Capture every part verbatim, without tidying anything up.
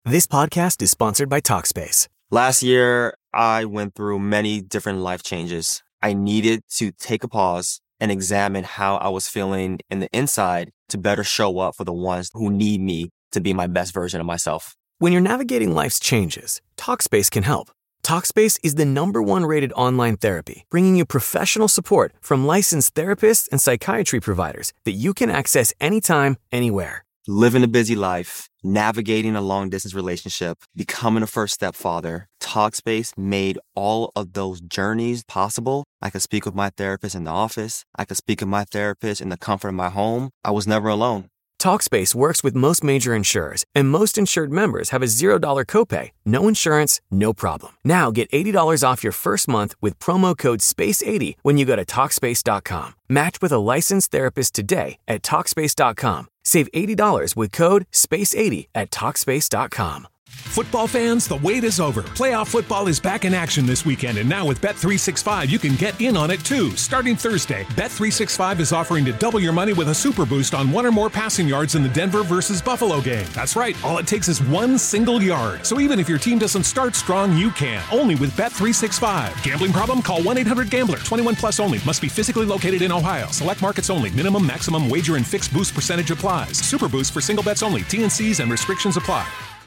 This podcast is sponsored by Talkspace. Last year, I went through many different life changes. I needed to take a pause and examine how I was feeling in the inside to better show up for the ones who need me to be my best version of myself. When you're navigating life's changes, Talkspace can help. Talkspace is the number one rated online therapy, bringing you professional support from licensed therapists and psychiatry providers that you can access anytime, anywhere. Living a busy life, navigating a long-distance relationship, becoming a first-step father, Talkspace made all of those journeys possible. I could speak with my therapist in the office. I could speak with my therapist in the comfort of my home. I was never alone. Talkspace works with most major insurers, and most insured members have a zero dollars copay. No insurance, no problem. Now get eighty dollars off your first month with promo code space eighty when you go to Talkspace dot com. Match with a licensed therapist today at Talkspace dot com. Save eighty dollars with code space eighty at Talkspace dot com. Football fans, the wait is over. Playoff football is back in action this weekend, and now with Bet three sixty-five, you can get in on it too. Starting Thursday, Bet three sixty-five is offering to double your money with a super boost on one or more passing yards in the Denver versus Buffalo game. That's right, all it takes is one single yard. So even if your team doesn't start strong, you can. Only with Bet three sixty-five. Gambling problem? Call one eight hundred gambler. twenty-one plus only. Must be physically located in Ohio. Select markets only. Minimum, maximum wager and fixed boost percentage applies. Super boost for single bets only. T and C's and restrictions apply.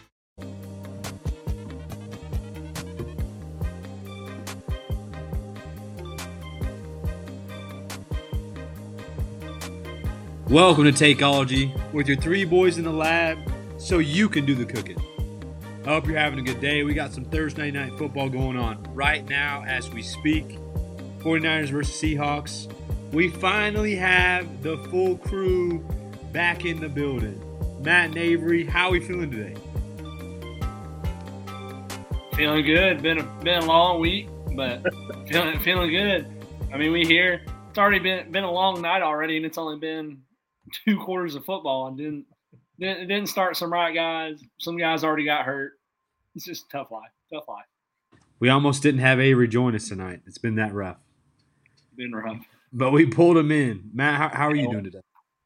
Welcome to Takeology with your three boys in the lab so you can do the cooking. I hope you're having a good day. We got some Thursday night football going on right now as we speak. forty-niners versus Seahawks. We finally have the full crew back in the building. Matt and Avery, how are we feeling today? Feeling good. Been a, been a long week, but feeling feeling good. I mean, we here. It's already been been a long night already, and it's only been two quarters of football, and didn't didn't, it didn't start some right guys. Some guys already got hurt. It's just tough life. Tough life. We almost didn't have Avery join us tonight. It's been that rough. Been rough. But we pulled him in. Matt, how, how are you doing today?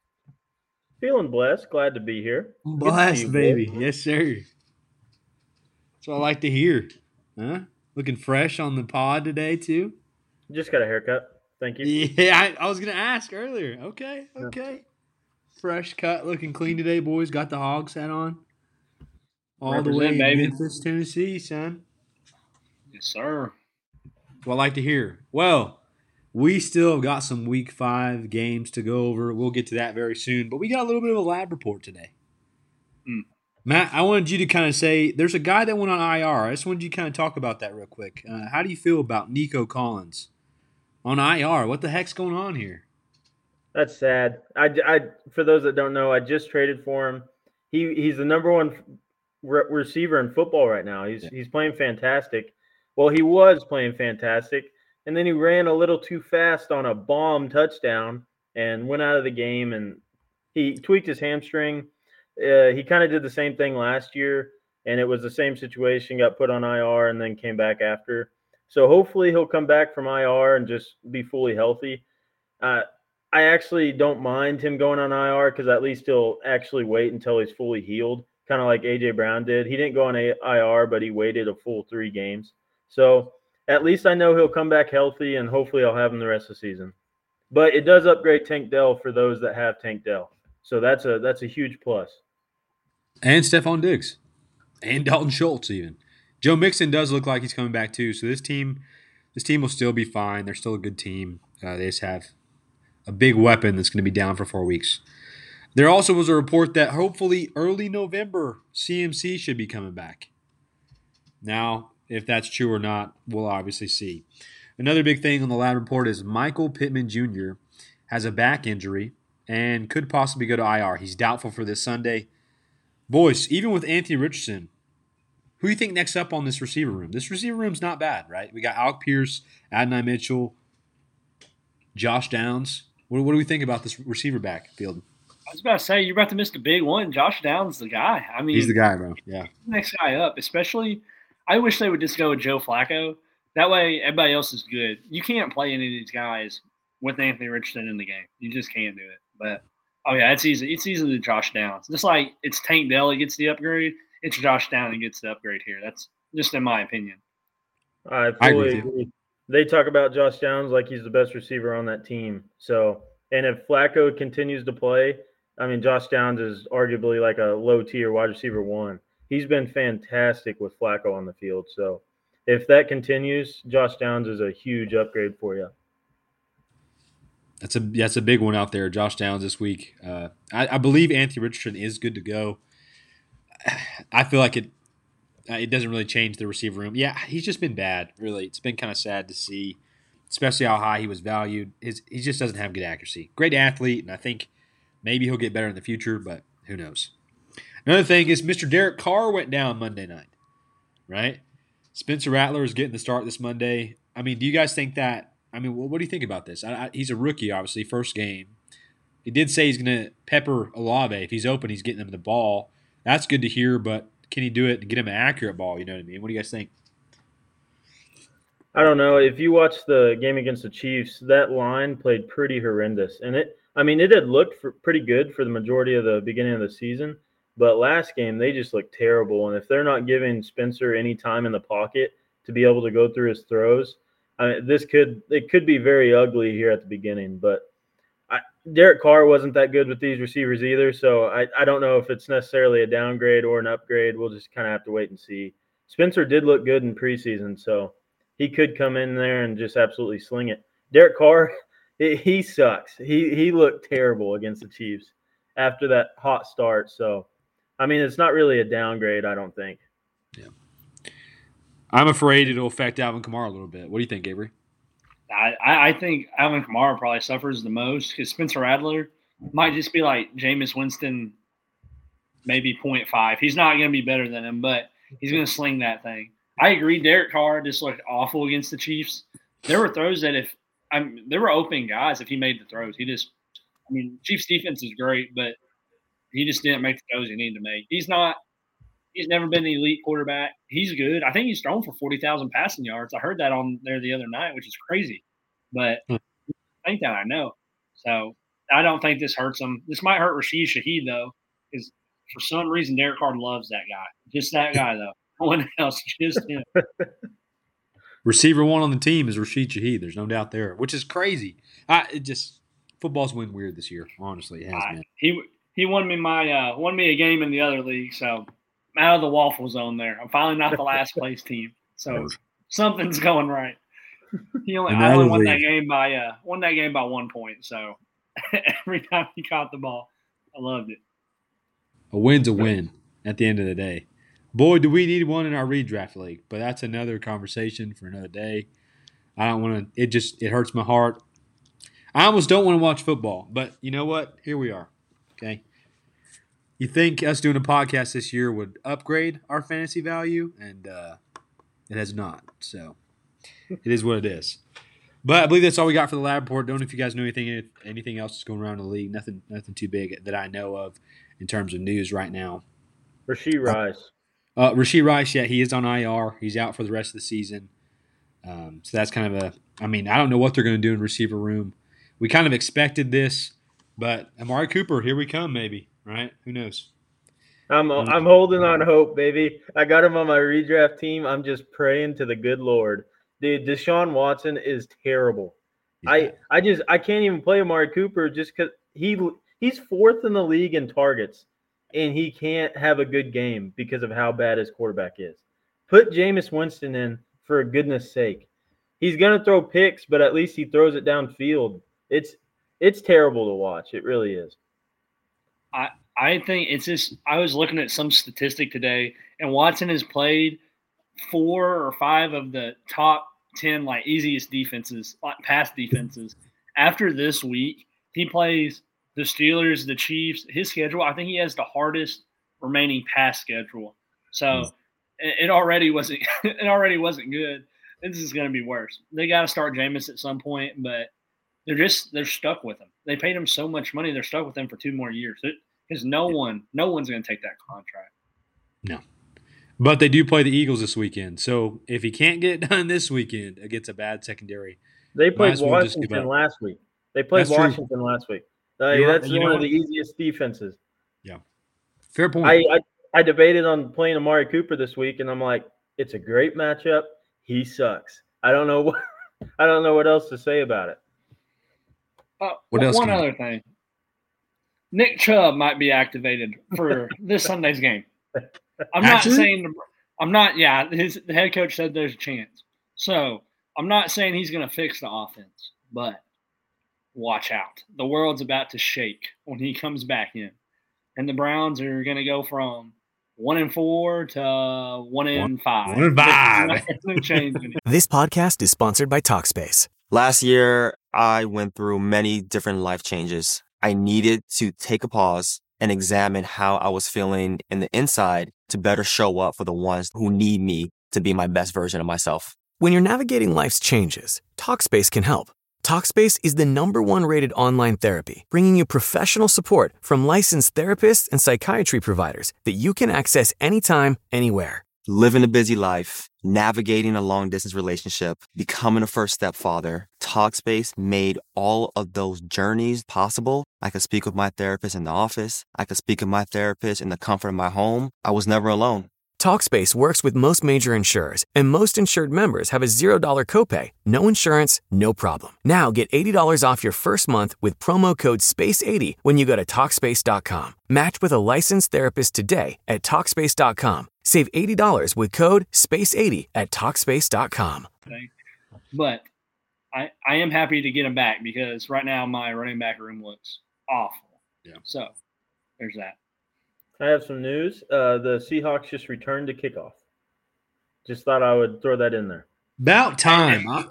Feeling blessed. Glad to be here. Blessed, you, baby. boy. Yes, sir. That's what I like to hear. Huh? Looking fresh on the pod today, too? Just got a haircut. Thank you. Yeah, I, I was going to ask earlier. Okay, okay. Yeah. Fresh cut, looking clean today, boys. Got the Hogs hat on. All Represent, the way baby. in Memphis, Tennessee, son. Yes, sir. That's what I like to hear. Well, we still have got some week five games to go over. We'll get to that very soon. But we got a little bit of a lab report today. Mm. Matt, I wanted you to kind of say, there's a guy that went on I R. I just wanted you to kind of talk about that real quick. Uh, how do you feel about Nico Collins on I R? What the heck's going on here? That's sad. I, I, for those that don't know, I just traded for him. He he's the number one re- receiver in football right now. He's yeah. he's playing fantastic. Well, he was playing fantastic, and then he ran a little too fast on a bomb touchdown and went out of the game. And he tweaked his hamstring. Uh, he kind of did the same thing last year, and it was the same situation. Got put on I R and then came back after. So hopefully he'll come back from I R and just be fully healthy. Uh, I actually don't mind him going on I R because at least he'll actually wait until he's fully healed, kind of like A J Brown did. He didn't go on I R, but he waited a full three games. So at least I know he'll come back healthy, and hopefully I'll have him the rest of the season. But it does upgrade Tank Dell for those that have Tank Dell. So that's a that's a huge plus. And Stephon Diggs. And Dalton Schultz even. Joe Mixon does look like he's coming back too. So this team this team will still be fine. They're still a good team. Uh, they just have a big weapon that's going to be down for four weeks. There also was a report that hopefully early November C M C should be coming back. Now, if that's true or not, we'll obviously see. Another big thing on the lab report is Michael Pittman Junior has a back injury and could possibly go to I R. He's doubtful for this Sunday. Boys, even with Anthony Richardson, who do you think next up on this receiver room? This receiver room's not bad, right? We got Alec Pierce, Adonai Mitchell, Josh Downs. What, what do we think about this receiver backfield? I was about to say, you're about to miss the big one. Josh Downs, the guy. I mean, he's the guy, bro. Yeah. Next guy up, especially. I wish they would just go with Joe Flacco. That way, everybody else is good. You can't play any of these guys with Anthony Richardson in the game. You just can't do it. But oh yeah, it's easy. It's easily Josh Downs. Just like it's Tank Dell, he gets the upgrade. it's Josh Downs that gets the upgrade here. That's just in my opinion. I I fully agree with agree. They talk about Josh Downs like he's the best receiver on that team. So, and if Flacco continues to play, I mean, Josh Downs is arguably like a low tier wide receiver one. He's been fantastic with Flacco on the field. So, if that continues, Josh Downs is a huge upgrade for you. That's a that's a big one out there. Josh Downs this week. Uh, I, I believe Anthony Richardson is good to go. I feel like it it doesn't really change the receiver room. Yeah, he's just been bad. Really, it's been kind of sad to see, especially how high he was valued. His he just doesn't have good accuracy. Great athlete, and I think maybe he'll get better in the future, but who knows? Another thing is Mister Derek Carr went down Monday night, right? Spencer Rattler is getting the start this Monday. I mean, do you guys think that? I mean, what, what do you think about this? I, I, he's a rookie, obviously, first game. He did say he's going to pepper Olave. If he's open, he's getting him the ball. That's good to hear, but can he do it and get him an accurate ball? You know what I mean? What do you guys think? I don't know. If you watch the game against the Chiefs, that line played pretty horrendous. And it, I mean, it had looked for, pretty good for the majority of the beginning of the season. But last game, they just looked terrible. And if they're not giving Spencer any time in the pocket to be able to go through his throws, I mean, this could it could be very ugly here at the beginning. But I, Derek Carr wasn't that good with these receivers either. So I, I don't know if it's necessarily a downgrade or an upgrade. We'll just kind of have to wait and see. Spencer did look good in preseason, so he could come in there and just absolutely sling it. Derek Carr, it, he sucks. He he looked terrible against the Chiefs after that hot start. So, I mean, it's not really a downgrade, I don't think. Yeah. I'm afraid it'll affect Alvin Kamara a little bit. What do you think, Avery? I, I think Alvin Kamara probably suffers the most because Spencer Rattler might just be like Jameis Winston, maybe point five. He's not going to be better than him, but he's going to sling that thing. I agree. Derek Carr just looked awful against the Chiefs. There were throws that if I'm, there were open guys if he made the throws. He just, I mean, Chiefs defense is great, but he just didn't make the throws he needed to make. He's not. He's never been an elite quarterback. He's good. I think he's thrown for forty thousand passing yards. I heard that on there the other night, which is crazy. But I think that I know. So I don't think this hurts him. This might hurt Rashid Shaheed, though, because for some reason Derek Carr loves that guy. Just that guy, though. No one else, just him. Receiver one on the team is Rashid Shaheed. There's no doubt there, which is crazy. I it just football's went weird this year. Honestly, it has I, been. He he won me my uh, won me a game in the other league, so I'm out of the waffle zone there. I'm finally not the last place team, so something's going right. He only I only won that game by uh won that game by one point. So every time he caught the ball, I loved it. A win's a win at the end of the day. Boy, do we need one in our redraft league, but that's another conversation for another day. I don't want to – it just – it hurts my heart. I almost don't want to watch football, but you know what? Here we are, okay? You think us doing a podcast this year would upgrade our fantasy value, and uh, it has not. So it is what it is. But I believe that's all we got for the lab report. Don't know if you guys know anything anything else that's going around the league. Nothing nothing too big that I know of in terms of news right now. Rashee Rice. Uh, Rashee Rice, yeah, he is on I R. He's out for the rest of the season. Um, so that's kind of a – I mean, I don't know what they're going to do in receiver room. We kind of expected this, but Amari Cooper, here we come maybe, right? Who knows? I'm I'm holding on hope, baby. I got him on my redraft team. I'm just praying to the good Lord. Dude, Deshaun Watson is terrible. Yeah. I, I just I can't even play Amari Cooper just because he he's fourth in the league in targets, and he can't have a good game because of how bad his quarterback is. Put Jameis Winston in for goodness sake. He's gonna throw picks, but at least he throws it downfield. It's it's terrible to watch. It really is. I I think it's just I was looking at some statistic today, and Watson has played four or five of the top ten like easiest defenses, like pass defenses. After this week, he plays the Steelers, the Chiefs. His schedule, I think he has the hardest remaining pass schedule. So mm. it, it already wasn't it already wasn't good. This is going to be worse. They got to start Jameis at some point, but they're just they're stuck with him. They paid him so much money, they're stuck with him for two more years. Because no one, no one's going to take that contract. No. But they do play the Eagles this weekend. So if he can't get it done this weekend against a bad secondary, they played well Washington last week. They played that's Washington true. last week. Uh, that's one of the easiest defenses. Yeah, fair point. I, I I debated on playing Amari Cooper this week, and I'm like, it's a great matchup. He sucks. I don't know what I don't know what else to say about it. Uh, What else One can you- other thing. Nick Chubb might be activated for this Sunday's game. I'm not Actually? saying I'm not. Yeah, his the head coach said there's a chance. So I'm not saying he's going to fix the offense, but watch out. The world's about to shake when he comes back in, and the Browns are going to go from one and four to one and five. one and five. It's not changing. This podcast is sponsored by Talkspace. Last year, I went through many different life changes. I needed to take a pause and examine how I was feeling in the inside to better show up for the ones who need me to be my best version of myself. When you're navigating life's changes, Talkspace can help. Talkspace is the number one rated online therapy, bringing you professional support from licensed therapists and psychiatry providers that you can access anytime, anywhere. Living a busy life, navigating a long-distance relationship, becoming a first-step father, Talkspace made all of those journeys possible. I could speak with my therapist in the office. I could speak with my therapist in the comfort of my home. I was never alone. Talkspace works with most major insurers, and most insured members have a zero dollar copay, no insurance, no problem. Now get eighty dollars off your first month with promo code space eighty when you go to Talkspace dot com. Match with a licensed therapist today at Talkspace dot com. Save eighty dollars with code space eighty at Talkspace dot com. But I, I am happy to get him back because right now my running back room looks awful. Yeah. So there's that. I have some news. Uh, the Seahawks just returned to kickoff. Just thought I would throw that in there. About time. huh?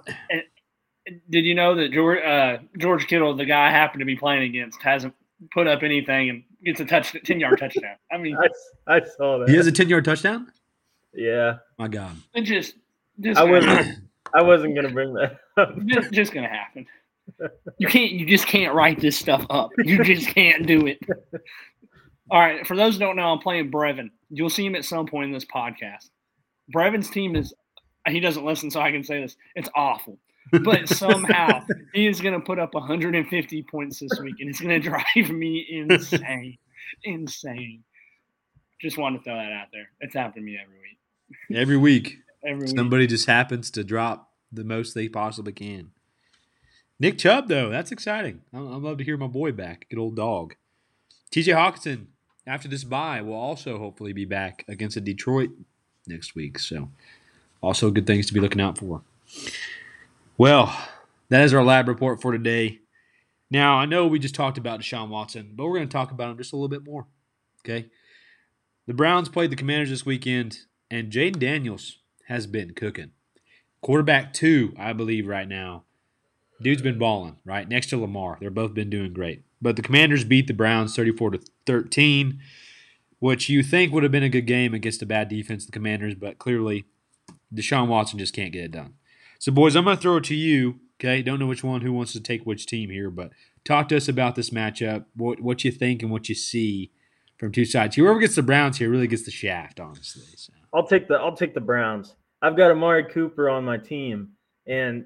Did you know that George uh, George Kittle, the guy I happen to be playing against, hasn't put up anything and gets a touch ten yard touchdown? I mean, I, I saw that. He has a ten-yard touchdown? Yeah. My God. it just just I gonna- wasn't. I wasn't gonna bring that up. just, just gonna happen. You can't. You just can't write this stuff up. You just can't do it. All right. For those who don't know, I'm playing Brevin. You'll see him at some point in this podcast. Brevin's team is. He doesn't listen, so I can say this. It's awful. But somehow he is going to put up one hundred fifty points this week, and it's going to drive me insane. Insane. Just wanted to throw that out there. It's happened to me every week. Every week, Every week. somebody just happens to drop the most they possibly can. Nick Chubb, though, that's exciting. I- I'd love to hear my boy back. Good old dog. T J Hawkinson, after this bye, will also hopefully be back against a Detroit next week. So, also good things to be looking out for. Well, that is our lab report for today. Now, I know we just talked about Deshaun Watson, but we're going to talk about him just a little bit more. Okay? The Browns played the Commanders this weekend, and Jaden Daniels has been cooking. Quarterback two, I believe, right now. Dude's been balling, right? Next to Lamar. They've both been doing great. But the Commanders beat the Browns thirty-four to thirteen, which you think would have been a good game against a bad defense, the Commanders, but clearly Deshaun Watson just can't get it done. So, boys, I'm going to throw it to you, okay? Don't know which one, who wants to take which team here, but talk to us about this matchup, what, what you think and what you see from two sides. Whoever gets the Browns here really gets the shaft, honestly. So. I'll take the I'll take the Browns. I've got Amari Cooper on my team, and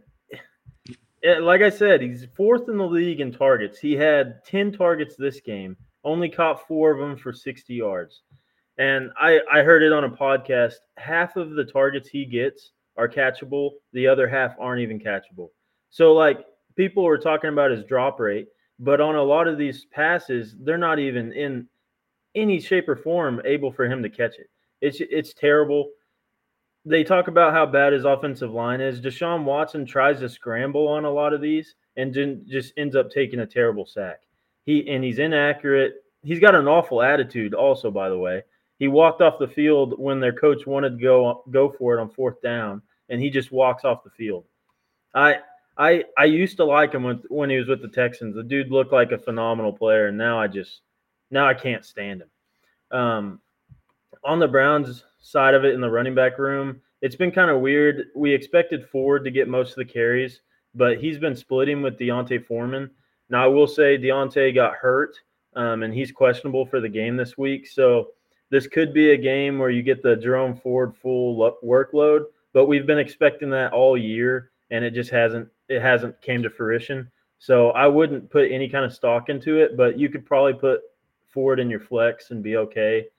it, like I said, he's fourth in the league in targets. He had ten targets this game, only caught four of them for sixty yards. And I, I heard it on a podcast. Half of the targets he gets are catchable. The other half aren't even catchable. So, like, people were talking about his drop rate, but on a lot of these passes, they're not even in any shape or form able for him to catch it. It's it's terrible. They talk about how bad his offensive line is. Deshaun Watson tries to scramble on a lot of these and just ends up taking a terrible sack. He and he's inaccurate. He's got an awful attitude also, by the way. He walked off the field when their coach wanted to go go for it on fourth down, and he just walks off the field. I I I used to like him when, when he was with the Texans. The dude looked like a phenomenal player, and now I just now I can't stand him. Um, on the Browns side of it in the running back room, it's been kind of weird. We expected Ford to get most of the carries, but he's been splitting with Deontay Foreman. Now, I will say Deontay got hurt, um, and he's questionable for the game this week. So this could be a game where you get the Jerome Ford full lo- workload, but we've been expecting that all year, and it just hasn't it hasn't came to fruition. So I wouldn't put any kind of stock into it, but you could probably put Ford in your flex and be okay.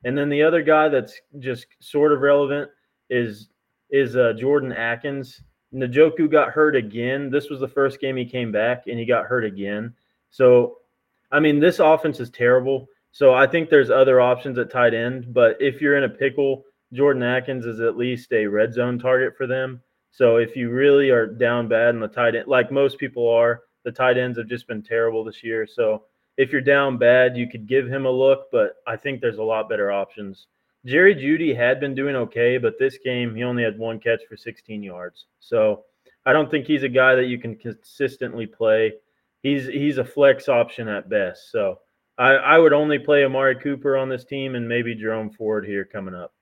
And then the other guy that's just sort of relevant is is uh, Jordan Akins. Njoku got hurt again. This was the first game he came back, and he got hurt again. So, I mean, this offense is terrible. So I think there's other options at tight end. But if you're in a pickle, Jordan Akins is at least a red zone target for them. So if you really are down bad in the tight end, like most people are, the tight ends have just been terrible this year. So if you're down bad, you could give him a look, but I think there's a lot better options. Jerry Jeudy had been doing okay, but this game he only had one catch for sixteen yards. So I don't think he's a guy that you can consistently play. He's he's a flex option at best. So I, I would only play Amari Cooper on this team and maybe Jerome Ford here coming up.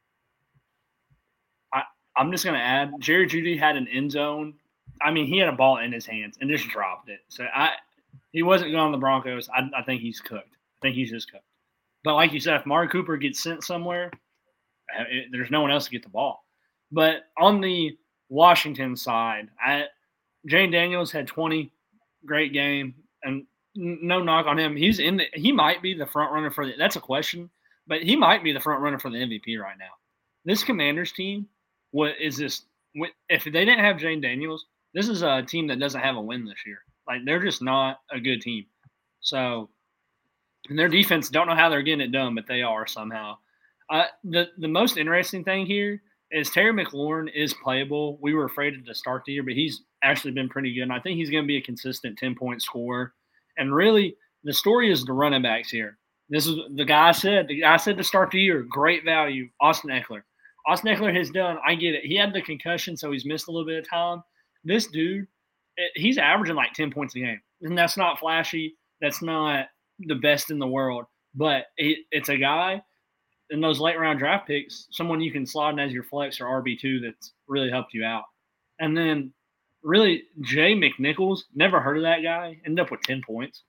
I, I'm just going to add, Jerry Jeudy had an end zone. I mean, he had a ball in his hands and just dropped it. So I he wasn't going on the Broncos. I, I think he's cooked. I think he's just cooked. But like you said, if Amari Cooper gets sent somewhere, it, there's no one else to get the ball. But on the Washington side, I, Jane Daniels had twenty, great game, and no knock on him. He's in the, he might be the front runner for the – that's a question, but he might be the front runner for the M V P right now. This Commanders team, what is this – if they didn't have Jane Daniels, this is a team that doesn't have a win this year. Like, they're just not a good team. So – and their defense, don't know how they're getting it done, but they are somehow. Uh, the, the most interesting thing here is Terry McLaurin is playable. We were afraid to start the year, but he's actually been pretty good. And I think he's going to be a consistent ten-point scorer. And really, the story is the running backs here. This is the guy I said. The guy said to start the year, great value, Austin Eckler. Austin Eckler has done, I get it. He had the concussion, so he's missed a little bit of time. This dude, he's averaging like ten points a game. And that's not flashy. That's not the best in the world, but it, it's a guy in those late round draft picks, someone you can slot in as your flex or R B two that's really helped you out. And then really Jay McNichols, never heard of that guy, ended up with ten points.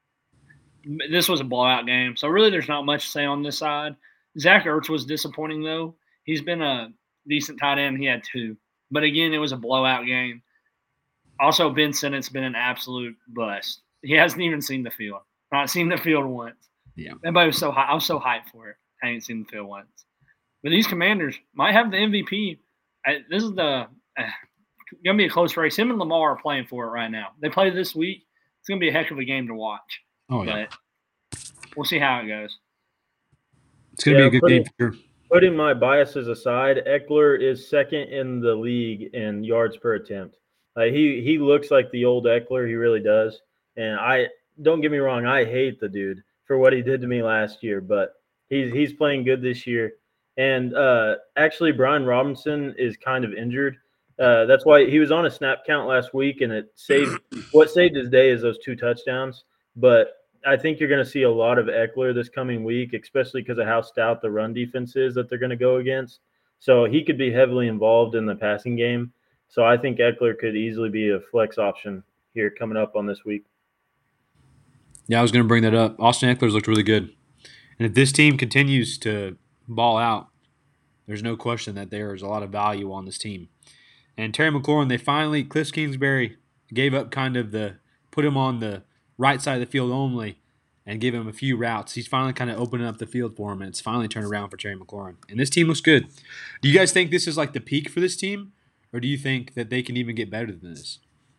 This was a blowout game. So really there's not much to say on this side. Zach Ertz was disappointing though. He's been a decent tight end. He had two, but again, it was a blowout game. Also, Ben Sinnot's been an absolute bust. He hasn't even seen the field. Not seen the field once. Yeah. Everybody was so high. I was so hyped for it. I ain't seen the field once. But these Commanders might have the M V P. I, this is the uh, going to be a close race. Him and Lamar are playing for it right now. They play this week. It's going to be a heck of a game to watch. Oh, yeah. But we'll see how it goes. It's going to yeah, be a good putting, game for sure. Putting my biases aside, Eckler is second in the league in yards per attempt. Uh, he he looks like the old Eckler. He really does. And I – don't get me wrong, I hate the dude for what he did to me last year, but he's he's playing good this year. And uh, actually, Brian Robinson is kind of injured. Uh, that's why he was on a snap count last week, and it saved what saved his day is those two touchdowns. But I think you're going to see a lot of Eckler this coming week, especially because of how stout the run defense is that they're going to go against. So he could be heavily involved in the passing game. So I think Eckler could easily be a flex option here coming up on this week. Yeah, I was going to bring that up. Austin Eckler's looked really good. And if this team continues to ball out, there's no question that there is a lot of value on this team. And Terry McLaurin, they finally, Cliff Kingsbury gave up kind of the, put him on the right side of the field only and gave him a few routes. He's finally kind of opening up the field for him, and it's finally turned around for Terry McLaurin. And this team looks good. Do you guys think this is like the peak for this team, or do you think that they can even get better than this?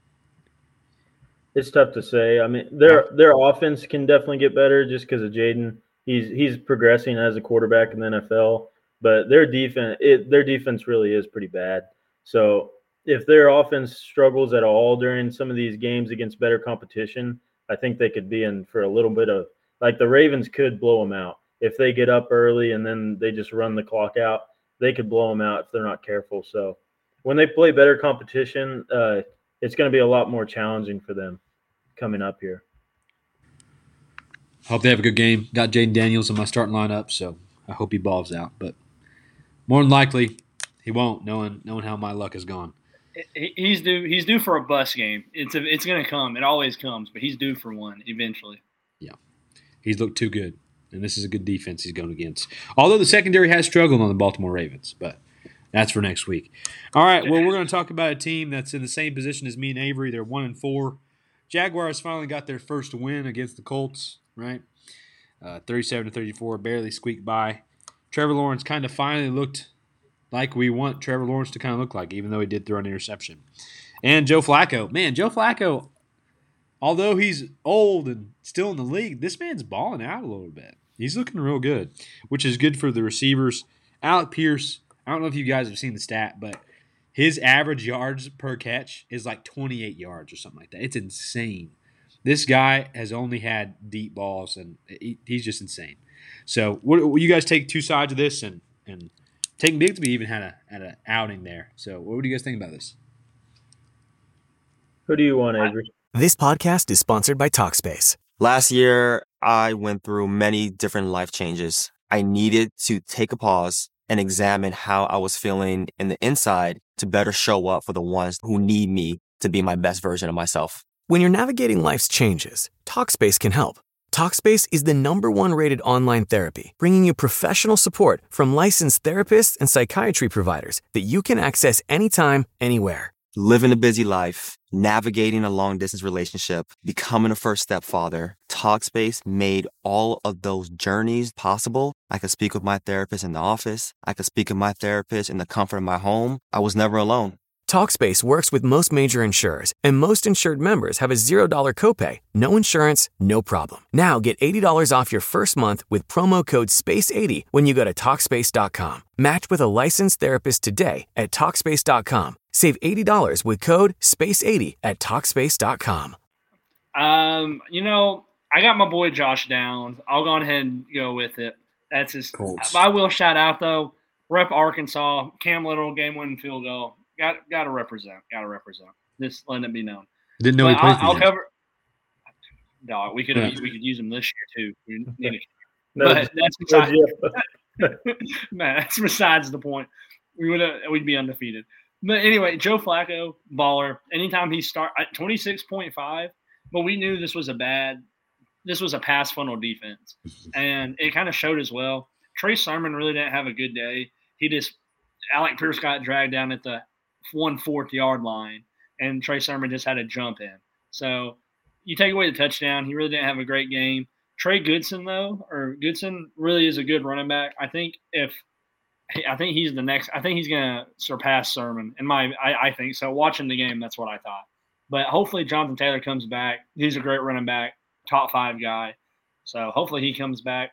It's tough to say. I mean, their their offense can definitely get better just because of Jaden. He's he's progressing as a quarterback in the N F L, but their defense it, their defense really is pretty bad. So if their offense struggles at all during some of these games against better competition, I think they could be in for a little bit of like the Ravens could blow them out if they get up early and then they just run the clock out. They could blow them out if they're not careful. So when they play better competition, uh, it's going to be a lot more challenging for them coming up here. I hope they have a good game. Got Jaden Daniels in my starting lineup, so I hope he balls out. But more than likely, he won't, knowing knowing how my luck has gone. He's due. He's due for a bus game. It's a, it's going to come. It always comes, but he's due for one eventually. Yeah, he's looked too good, and this is a good defense he's going against. Although the secondary has struggled on the Baltimore Ravens, but that's for next week. All right. Well, we're going to talk about a team that's in the same position as me and Avery. They're one and four. Jaguars finally got their first win against the Colts, right? uh, thirty-seven to thirty-four, barely squeaked by. Trevor Lawrence kind of finally looked like we want Trevor Lawrence to kind of look like, even though he did throw an interception. And Joe Flacco. Man, Joe Flacco, although he's old and still in the league, this man's balling out a little bit. He's looking real good, which is good for the receivers. Alec Pierce, I don't know if you guys have seen the stat, but his average yards per catch is like twenty-eight yards or something like that. It's insane. This guy has only had deep balls, and he, he's just insane. So, what, what you guys take two sides of this, and and Tank Bigsby even had a had an outing there. So, what do you guys think about this? Who do you want, Avery? This podcast is sponsored by Talkspace. Last year, I went through many different life changes. I needed to take a pause and examine how I was feeling in the inside to better show up for the ones who need me to be my best version of myself. When you're navigating life's changes, Talkspace can help. Talkspace is the number one rated online therapy, bringing you professional support from licensed therapists and psychiatry providers that you can access anytime, anywhere. Living a busy life, navigating a long-distance relationship, becoming a first-step father, Talkspace made all of those journeys possible. I could speak with my therapist in the office. I could speak with my therapist in the comfort of my home. I was never alone. Talkspace works with most major insurers, and most insured members have a zero dollar copay, no insurance, no problem. Now get eighty dollars off your first month with promo code space eighty when you go to Talkspace dot com. Match with a licensed therapist today at Talkspace dot com. Save eighty dollars with code space eighty at Talkspace dot com. Um, you know, I got my boy Josh Downs. I'll go ahead and go with it. That's his. Colts. I will shout out, though, Rep Arkansas, Cam Little, game-winning field goal. Got got to represent. Got to represent. Just letting it be known. Didn't know But he played I'll, for I'll you. cover. Dog, we could Yeah. we could use him this year too. We need a, No, but that's no besides, joke. man, that's besides the point. We would we'd be undefeated. But anyway, Joe Flacco, baller. Anytime he start at twenty-six point five, but we knew this was a bad. This was a pass funnel defense, and it kind of showed as well. Trey Sermon really didn't have a good day. He just Alec Pierce got dragged down at the one fourth yard line, and Trey Sermon just had a jump in. So you take away the touchdown, he really didn't have a great game. Trey Goodson though, or Goodson really is a good running back. I think if I think he's the next. I think he's gonna surpass Sermon. In my, I, I think so. Watching the game, that's what I thought. But hopefully Jonathan Taylor comes back. He's a great running back, top five guy. So hopefully he comes back.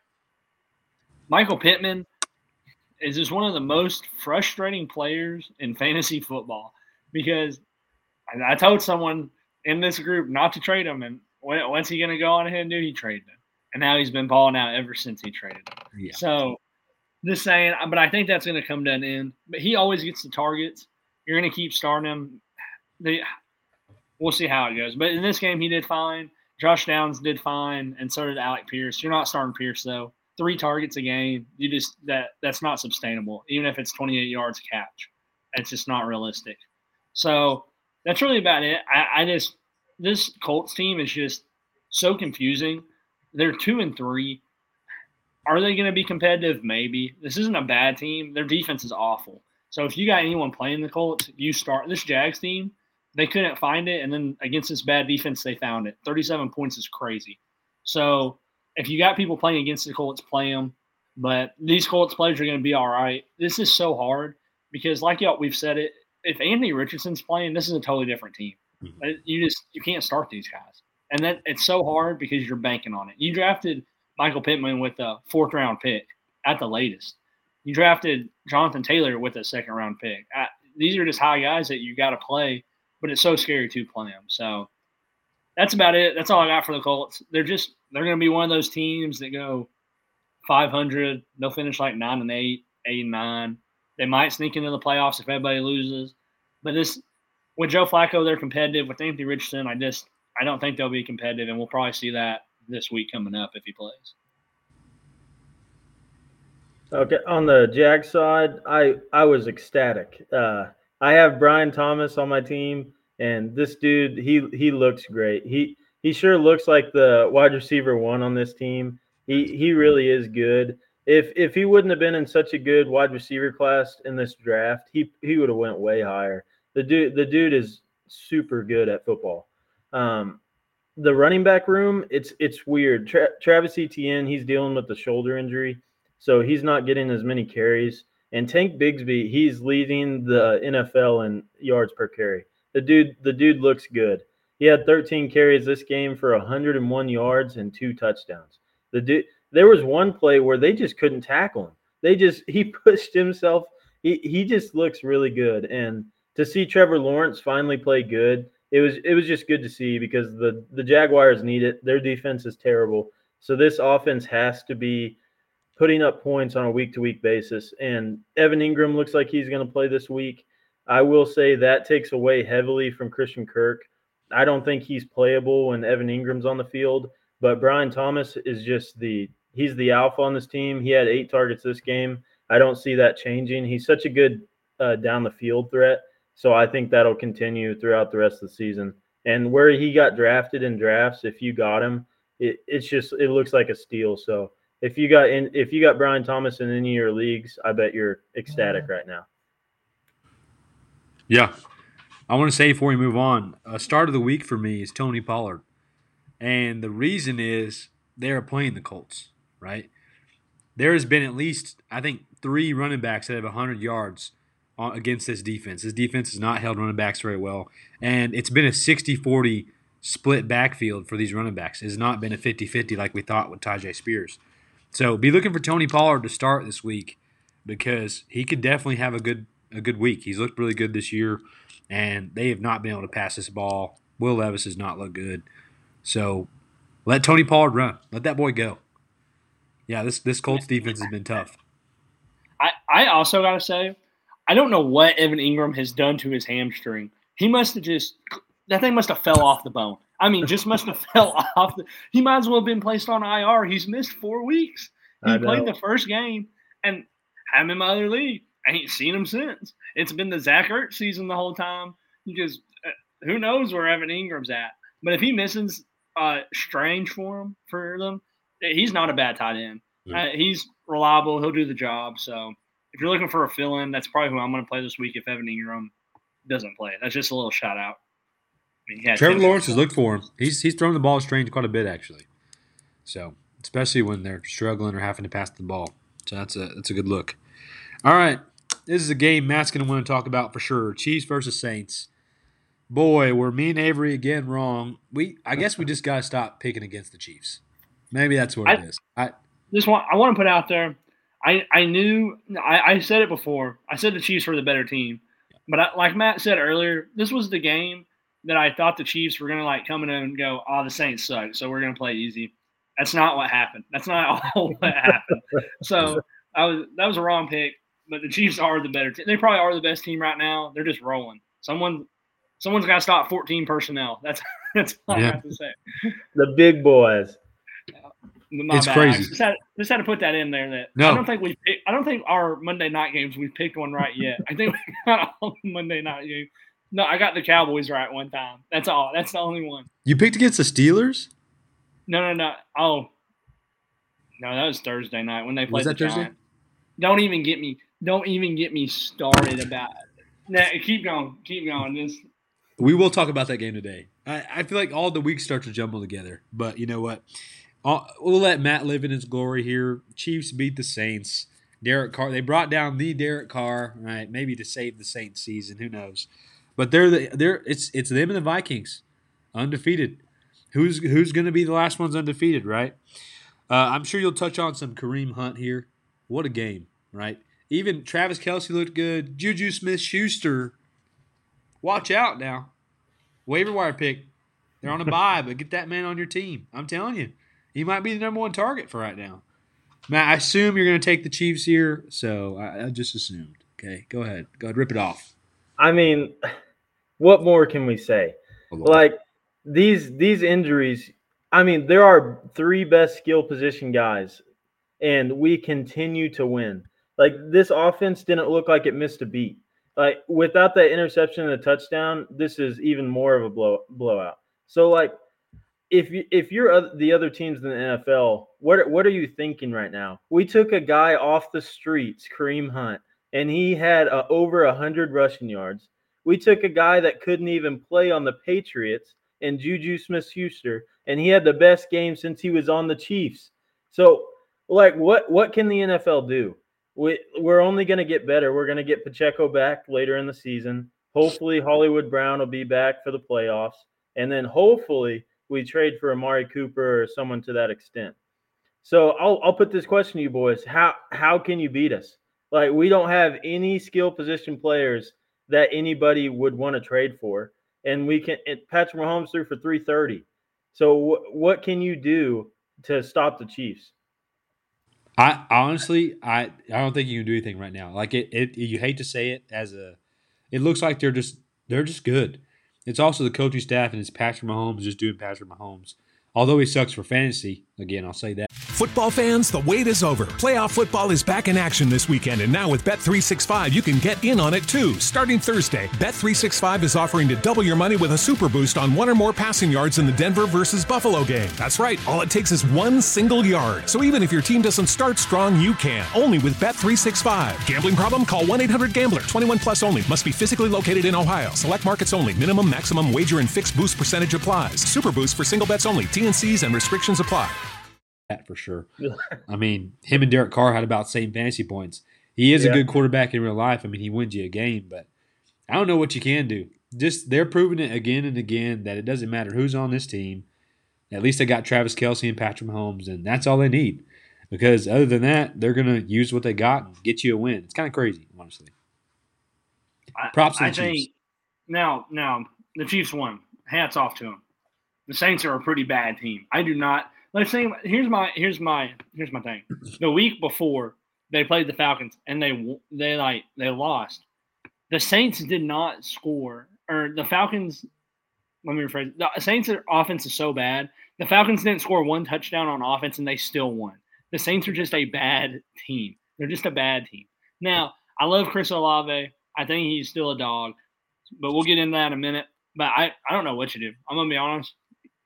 Michael Pittman is just one of the most frustrating players in fantasy football because I, I told someone in this group not to trade him, and when, what's he going to go on ahead and do? He traded him, and now he's been balling out ever since he traded him. Yeah. So just saying, but I think that's going to come to an end. But he always gets the targets. You're going to keep starting him. They, we'll see how it goes. But in this game, he did fine. Josh Downs did fine, and so did Alec Pierce. You're not starting Pierce though. Three targets a game, you just that that's not sustainable. Even if it's twenty-eight yards a catch, it's just not realistic. So that's really about it. I, I just this Colts team is just so confusing. They're two and three. Are they going to be competitive? Maybe. This isn't a bad team. Their defense is awful. So if you got anyone playing the Colts, you start this Jags team. They couldn't find it, and then against this bad defense, they found it. thirty-seven points is crazy. So if you got people playing against the Colts, play them. But these Colts players are going to be all right. This is so hard because, like y'all, we've said it. If Anthony Richardson's playing, this is a totally different team. Mhm. You just you can't start these guys, and that it's so hard because you're banking on it. You drafted Michael Pittman with a fourth round pick at the latest. You drafted Jonathan Taylor with a second round pick. I, these are just high guys that you got to play, but it's so scary to play them. So that's about it. That's all I got for the Colts. They're just they're going to be one of those teams that go five hundred. They'll finish like nine and eight, eight and nine. They might sneak into the playoffs if everybody loses. But this with Joe Flacco, they're competitive. With Anthony Richardson, I just I don't think they'll be competitive, and we'll probably see that this week coming up if he plays. Okay, on the Jag side, I I was ecstatic. Uh, I have Brian Thomas on my team, and this dude, he he looks great. He he sure looks like the wide receiver one on this team. He he really is good. If if he wouldn't have been in such a good wide receiver class in this draft, he he would have went way higher. The dude the dude is super good at football. Um, the running back room, it's it's weird. Tra- Travis Etienne, he's dealing with the shoulder injury, so he's not getting as many carries. And Tank Bigsby, he's leading the N F L in yards per carry. The dude, the dude looks good. He had thirteen carries this game for one hundred one yards and two touchdowns. The dude, there was one play where they just couldn't tackle him. They just he pushed himself. He he just looks really good. And to see Trevor Lawrence finally play good, it was it was just good to see because the the Jaguars need it. Their defense is terrible. So this offense has to be putting up points on a week-to-week basis. And Evan Ingram looks like he's going to play this week. I will say that takes away heavily from Christian Kirk. I don't think he's playable when Evan Ingram's on the field, but Brian Thomas is just the he's the alpha on this team. He had eight targets this game. I don't see that changing. He's such a good uh, down the field threat, so I think that'll continue throughout the rest of the season. And where he got drafted in drafts, if you got him, it, it's just it looks like a steal. So if you got in, if you got Brian Thomas in any of your leagues, I bet you're ecstatic right now. Yeah. I want to say before we move on, uh, start of the week for me is Tony Pollard. And the reason is they're playing the Colts, right? There has been at least, I think, three running backs that have one hundred yards on, against this defense. This defense has not held running backs very well. And it's been a sixty forty split backfield for these running backs. It has not been a fifty-fifty like we thought with Tyjae Spears. So be looking for Tony Pollard to start this week because he could definitely have a good a good week. He's looked really good this year, and they have not been able to pass this ball. Will Levis has not looked good. So let Tony Pollard run. Let that boy go. Yeah, this, this Colts defense has been tough. I, I also got to say, I don't know what Evan Ingram has done to his hamstring. He must have just – that thing must have fell off the bone. I mean, just must have fell off. The, he might as well have been placed on I R. He's missed four weeks. He played the first game and had him in my other league. I ain't seen him since. It's been the Zach Ertz season the whole time. Because uh, who knows where Evan Ingram's at. But if he misses uh, Strange for him, for them, he's not a bad tight end. Yeah. Uh, he's reliable. He'll do the job. So if you're looking for a fill-in, that's probably who I'm going to play this week if Evan Ingram doesn't play. That's just a little shout-out. I mean, Trevor Lawrence has looked for him. He's he's thrown the ball Strange quite a bit, actually. So especially when they're struggling or having to pass the ball. So that's a that's a good look. All right. This is a game Matt's going to want to talk about for sure. Chiefs versus Saints. Boy, were me and Avery again wrong. We I guess we just got to stop picking against the Chiefs. Maybe that's what I, it is. I just want I want to put out there. I I knew I, I said it before. I said the Chiefs were the better team, but I, like Matt said earlier, this was the game that I thought the Chiefs were going to like come in and go, "Oh, the Saints suck, so we're going to play easy." That's not what happened. That's not all what happened. So I was that was a wrong pick. But the Chiefs are the better team. They probably are the best team right now. They're just rolling. Someone, someone's got to stop fourteen personnel. That's that's all yeah. I have to say. The big boys. My it's bad. crazy. Just had, just had to put that in there. That no. I don't think we. I don't think our Monday night games we've picked one right yet. I think we got all the Monday night games. No, I got the Cowboys right one time. That's all. That's the only one. You picked against the Steelers? No, no, no. Oh, no, that was Thursday night when they played was that the Thursday? Giants. Don't even get me. Don't even get me started about it. Now, keep going. Keep going. Just we will talk about that game today. I, I feel like all the weeks start to jumble together. But you know what? I'll, we'll let Matt live in his glory here. Chiefs beat the Saints. Derek Carr. They brought down the Derek Carr, right? Maybe to save the Saints season. Who knows? But they're the they're it's it's them and the Vikings, undefeated. Who's who's going to be the last ones undefeated, right? Uh, I'm sure you'll touch on some Kareem Hunt here. What a game, right? Even Travis Kelce looked good. Juju Smith-Schuster, watch out now. Waiver wire pick. They're on a bye, but get that man on your team. I'm telling you, he might be the number one target for right now. Matt, I assume you're going to take the Chiefs here, so I, I just assumed. Okay, go ahead. Go ahead, rip it off. I mean, what more can we say? Like, these these injuries, I mean, there are three best skill position guys, and we continue to win. Like, this offense didn't look like it missed a beat. Like, without that interception and the touchdown, this is even more of a blow, blowout. So, like, if you if you're the other teams in the N F L, what what are you thinking right now? We took a guy off the streets, Kareem Hunt, and he had uh, over one hundred rushing yards. We took a guy that couldn't even play on the Patriots, and Juju Smith-Schuster, and he had the best game since he was on the Chiefs. So, like, what what can the N F L do? We, we're only going to get better. We're going to get Pacheco back later in the season. Hopefully, Hollywood Brown will be back for the playoffs. And then hopefully we trade for Amari Cooper or someone to that extent. So I'll I'll put this question to you boys. How how can you beat us? Like, we don't have any skill position players that anybody would want to trade for. And we can – Patrick Mahomes threw for three thirty. So w- what can you do to stop the Chiefs? I honestly, I, I don't think you can do anything right now. Like it, it, you hate to say it as a, it looks like they're just they're just good. It's also the coaching staff and it's Patrick Mahomes just doing Patrick Mahomes. Although he sucks for fantasy, again, I'll say that. Football fans, the wait is over. Playoff football is back in action this weekend, and now with Bet three sixty-five, you can get in on it too. Starting Thursday, Bet three sixty-five is offering to double your money with a super boost on one or more passing yards in the Denver versus Buffalo game. That's right, all it takes is one single yard. So even if your team doesn't start strong, you can. Only with Bet three sixty-five. Gambling problem? Call one eight hundred gambler. twenty-one plus only. Must be physically located in Ohio. Select markets only. Minimum, maximum wager and fixed boost percentage applies. Super boost for single bets only. T N Cs and restrictions apply. That for sure. I mean, him and Derek Carr had about the same fantasy points. He is Yeah. a good quarterback in real life. I mean, he wins you a game, but I don't know what you can do. Just they're proving it again and again that it doesn't matter who's on this team. At least they got Travis Kelce and Patrick Mahomes, and that's all they need. Because other than that, they're going to use what they got and get you a win. It's kind of crazy, honestly. Props to I, the I Chiefs. think now, now the Chiefs won. Hats off to them. The Saints are a pretty bad team. I do not. Let's say here's my here's my here's my thing. The week before they played the Falcons and they they like they lost. The Saints did not score, or the Falcons. Let me rephrase. The Saints' offense is so bad. The Falcons didn't score one touchdown on offense and they still won. The Saints are just a bad team. They're just a bad team. Now, I love Chris Olave. I think he's still a dog, but we'll get into that in a minute. But I, I don't know what you do. I'm gonna be honest.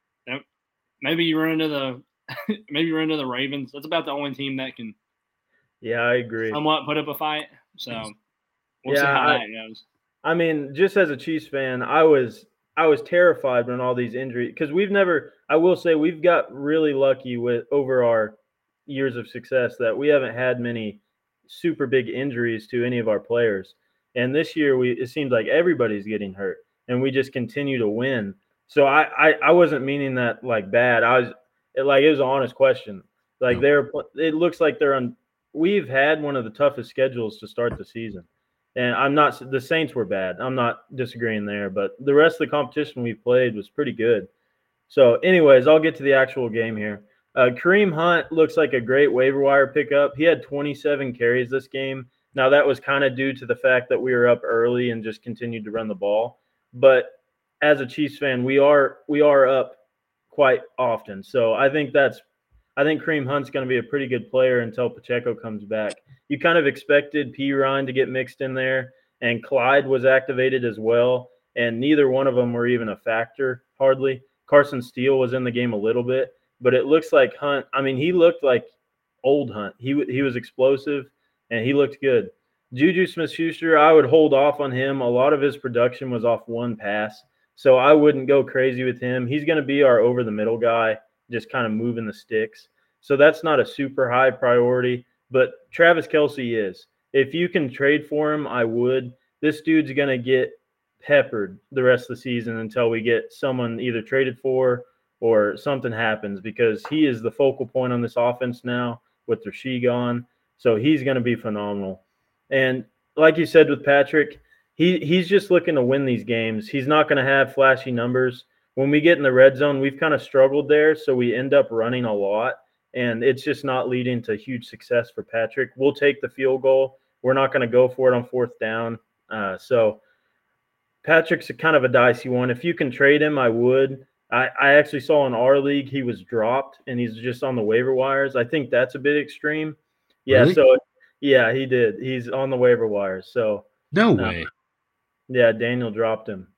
Maybe you run into the maybe you run into the Ravens. That's about the only team that can Yeah, I agree. somewhat put up a fight. So we'll see Yeah, how I- that goes. I mean, just as a Chiefs fan, I was I was terrified when all these injuries, because we've never, I will say, we've got really lucky with over our years of success that we haven't had many super big injuries to any of our players. And this year, we it seems like everybody's getting hurt, and we just continue to win. So I, I, I wasn't meaning that like bad. I was it, like it was an honest question. Like they're it looks like they're on. We've had one of the toughest schedules to start the season, and I'm not. The Saints were bad. I'm not disagreeing there, but the rest of the competition we played was pretty good. So, anyways, I'll get to the actual game here. Uh, Kareem Hunt looks like a great waiver wire pickup. He had twenty-seven carries this game. Now that was kind of due to the fact that we were up early and just continued to run the ball, but as a Chiefs fan, we are we are up quite often. So I think that's I think Kareem Hunt's going to be a pretty good player until Pacheco comes back. You kind of expected P. Ryan to get mixed in there, and Clyde was activated as well, and neither one of them were even a factor hardly. Carson Steele was in the game a little bit, but it looks like Hunt. I mean, he looked like old Hunt. He he was explosive, and he looked good. Juju Smith-Schuster, I would hold off on him. A lot of his production was off one pass. So I wouldn't go crazy with him. He's going to be our over-the-middle guy, just kind of moving the sticks. So that's not a super high priority, but Travis Kelce is. If you can trade for him, I would. This dude's going to get peppered the rest of the season until we get someone either traded for or something happens, because he is the focal point on this offense now with Rasheed gone. So he's going to be phenomenal. And like you said with Patrick, He he's just looking to win these games. He's not going to have flashy numbers. When we get in the red zone, we've kind of struggled there, so we end up running a lot, and it's just not leading to huge success for Patrick. We'll take the field goal. We're not going to go for it on fourth down. Uh, so Patrick's a kind of a dicey one. If you can trade him, I would. I, I actually saw in our league he was dropped, and he's just on the waiver wires. I think that's a bit extreme. Yeah, Really? so yeah, he did. He's on the waiver wires. So No No. way. yeah, Daniel dropped him.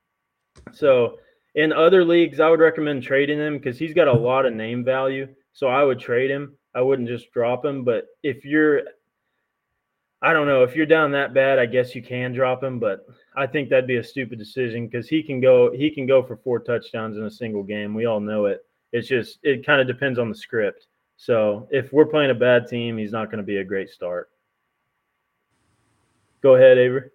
So in other leagues, I would recommend trading him because he's got a lot of name value. So I would trade him. I wouldn't just drop him. But if you're I don't know. If you're down that bad, I guess you can drop him, but I think that'd be a stupid decision because he can go he can go for four touchdowns in a single game. We all know it. It's just it kind of depends on the script. So if we're playing a bad team, he's not going to be a great start. Go ahead, Avery.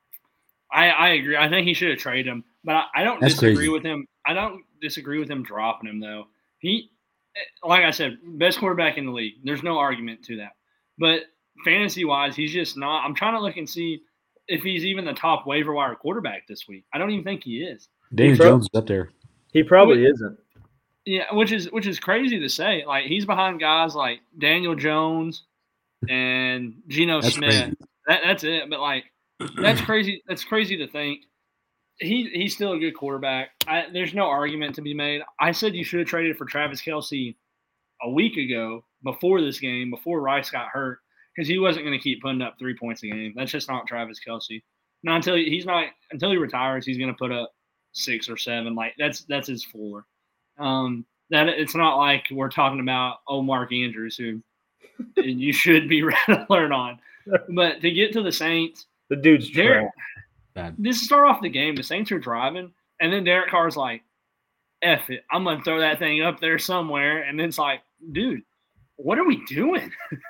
I, I agree. I think he should have traded him, but I, I don't That's disagree crazy. with him. I don't disagree with him dropping him though. He, like I said, best quarterback in the league. There's no argument to that. But fantasy wise, he's just not. I'm trying to look and see if he's even the top waiver wire quarterback this week. I don't even think he is. Daniel pro- Jones is up there. He probably Wait. isn't. Yeah, which is which is crazy to say. Like he's behind guys like Daniel Jones and Geno That's Smith. crazy. That, that's it. But like that's crazy. That's crazy to think. He he's still a good quarterback. I, there's no argument to be made. I said you should have traded for Travis Kelce a week ago before this game, before Rice got hurt, because he wasn't going to keep putting up three points a game. That's just not Travis Kelce. Not until he, he's not until he retires, he's going to put up six or seven. Like that's that's his floor. Um, that it's not like we're talking about oh Mark Andrews, who you should be red alert on. But to get to the Saints, the dude's Derek, trash. Bad. This start off the game, the Saints are driving, and then Derek Carr's like, F it, I'm going to throw that thing up there somewhere. And then it's like, dude, what are we doing?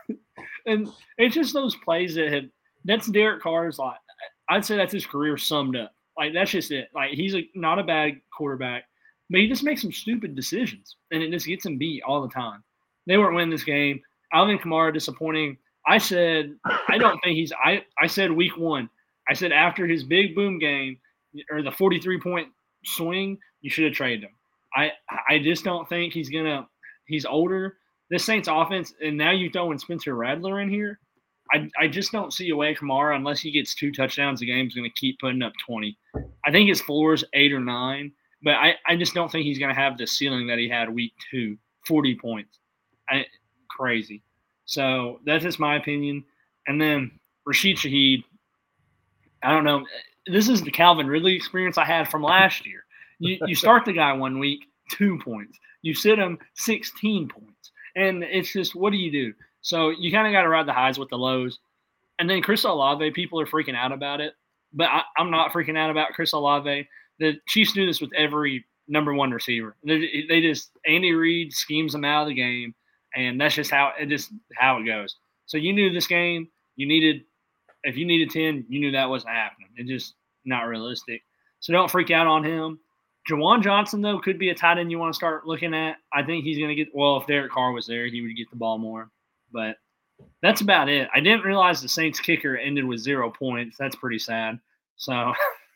And it's just those plays that have – that's Derek Carr's, like, I'd say that's his career summed up. Like, that's just it. Like, he's a, not a bad quarterback, but he just makes some stupid decisions, and it just gets him beat all the time. They weren't winning this game. Alvin Kamara disappointing. I said, I don't think he's I, – I said week one. I said after his big boom game or the forty-three point swing, you should have traded him. I I just don't think he's going to – he's older. This Saints offense, and now you throw in Spencer Rattler in here, I, I just don't see a way Kamara, unless he gets two touchdowns a game, is going to keep putting up twenty. I think his floor is eight or nine, but I, I just don't think he's going to have the ceiling that he had week two, forty points. I, crazy. So that's just my opinion. And then Rashid Shaheed, I don't know. This is the Calvin Ridley experience I had from last year. You you start the guy one week, two points. You sit him, sixteen points. And it's just, what do you do? So you kind of got to ride the highs with the lows. And then Chris Olave, people are freaking out about it. But I, I'm not freaking out about Chris Olave. The Chiefs do this with every number one receiver. They, they just, Andy Reid schemes them out of the game. And that's just how it just how it goes. So you knew this game, you needed – if you needed ten, you knew that wasn't happening. It's just not realistic. So don't freak out on him. Jawan Johnson, though, could be a tight end you want to start looking at. I think he's going to get – well, if Derek Carr was there, he would get the ball more. But that's about it. I didn't realize the Saints kicker ended with zero points. That's pretty sad. So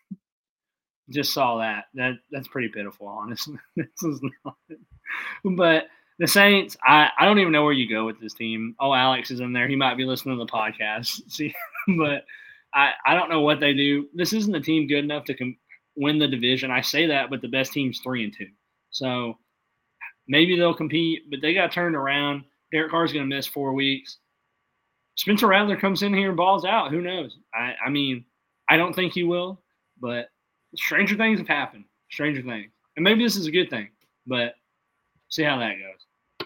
just saw that. That That's pretty pitiful, honestly. This is not – but – the Saints, I, I don't even know where you go with this team. Oh, Alex is in there. He might be listening to the podcast. See, but I, I don't know what they do. This isn't a team good enough to com- win the division. I say that, but the best team's three and two. So maybe they'll compete, but they got turned around. Derek Carr's going to miss four weeks. Spencer Rattler comes in here and balls out. Who knows? I, I mean, I don't think he will, but stranger things have happened. Stranger things. And maybe this is a good thing, but see how that goes.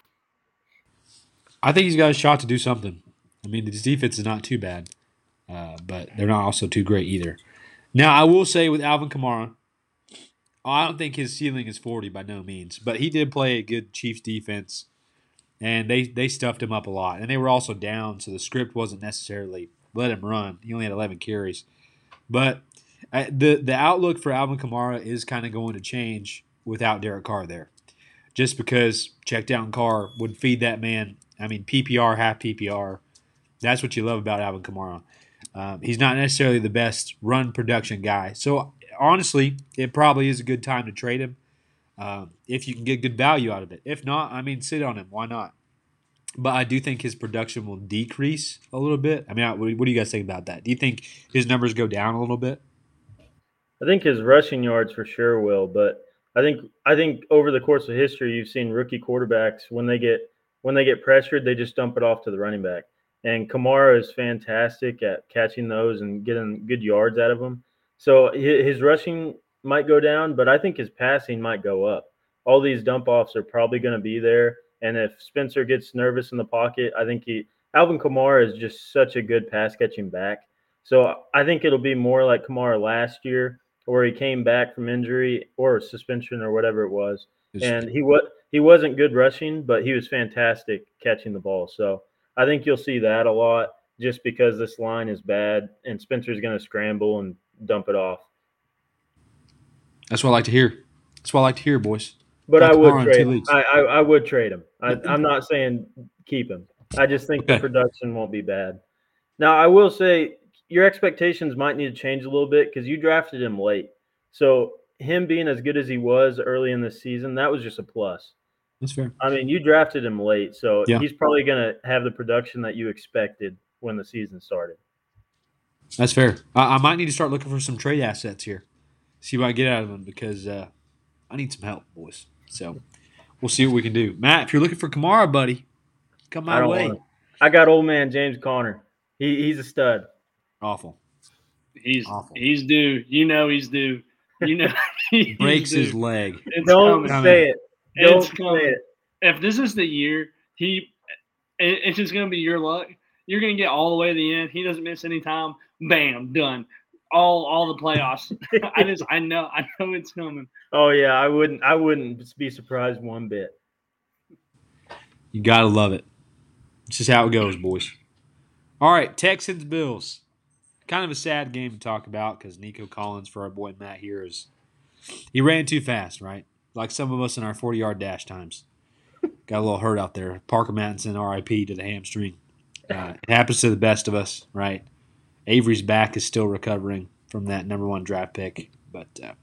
I think he's got a shot to do something. I mean, his defense is not too bad, uh, but they're not also too great either. Now, I will say with Alvin Kamara, I don't think his ceiling is forty by no means, but he did play a good Chiefs defense, and they, they stuffed him up a lot. And they were also down, so the script wasn't necessarily let him run. He only had eleven carries. But I, the, the outlook for Alvin Kamara is kind of going to change without Derek Carr there, just because check down Carr would feed that man. I mean, P P R, half P P R. That's what you love about Alvin Kamara. Um, he's not necessarily the best run production guy. So, honestly, it probably is a good time to trade him um, if you can get good value out of it. If not, I mean, sit on him. Why not? But I do think his production will decrease a little bit. I mean, what do you guys think about that? Do you think his numbers go down a little bit? I think his rushing yards for sure will, but I think I think over the course of history, you've seen rookie quarterbacks when they get when they get pressured, they just dump it off to the running back. And Kamara is fantastic at catching those and getting good yards out of them. So his rushing might go down, but I think his passing might go up. All these dump offs are probably going to be there. And if Spencer gets nervous in the pocket, I think he Alvin Kamara is just such a good pass catching back. So I think it'll be more like Kamara last year, where he came back from injury or suspension or whatever it was, and he was he wasn't good rushing, but he was fantastic catching the ball. So I think you'll see that a lot, just because this line is bad and Spencer's going to scramble and dump it off. That's what I like to hear. That's what I like to hear, boys. But like I would trade. Him. I, I I would trade him. I, I'm not saying keep him. I just think okay. the production won't be bad. Now, I will say your expectations might need to change a little bit because you drafted him late. So him being as good as he was early in the season, that was just a plus. That's fair. I mean, you drafted him late, so yeah. he's probably going to have the production that you expected when the season started. That's fair. I, I might need to start looking for some trade assets here. See what I get out of them because uh, I need some help, boys. So we'll see what we can do. Matt, if you're looking for Kamara, buddy, come my way. I got old man James Conner. He he's a stud. Awful. He's Awful. He's due. You know he's due. You know he breaks due. his leg. It's Don't coming. say it. Don't it's say it. If this is the year, he it, it's just gonna be your luck. You're gonna get all the way to the end. He doesn't miss any time. Bam, done. All all the playoffs. I just I know I know it's coming. Oh yeah, I wouldn't I wouldn't be surprised one bit. You gotta love it. It's just how it goes, boys. All right, Texans Bills. Kind of a sad game to talk about because Nico Collins, for our boy Matt here, is he ran too fast, right? Like some of us in our forty-yard dash times. Got a little hurt out there. Parker Mattinson, R I P to the hamstring. Uh, it happens to the best of us, right? Avery's back is still recovering from that number one draft pick, but uh,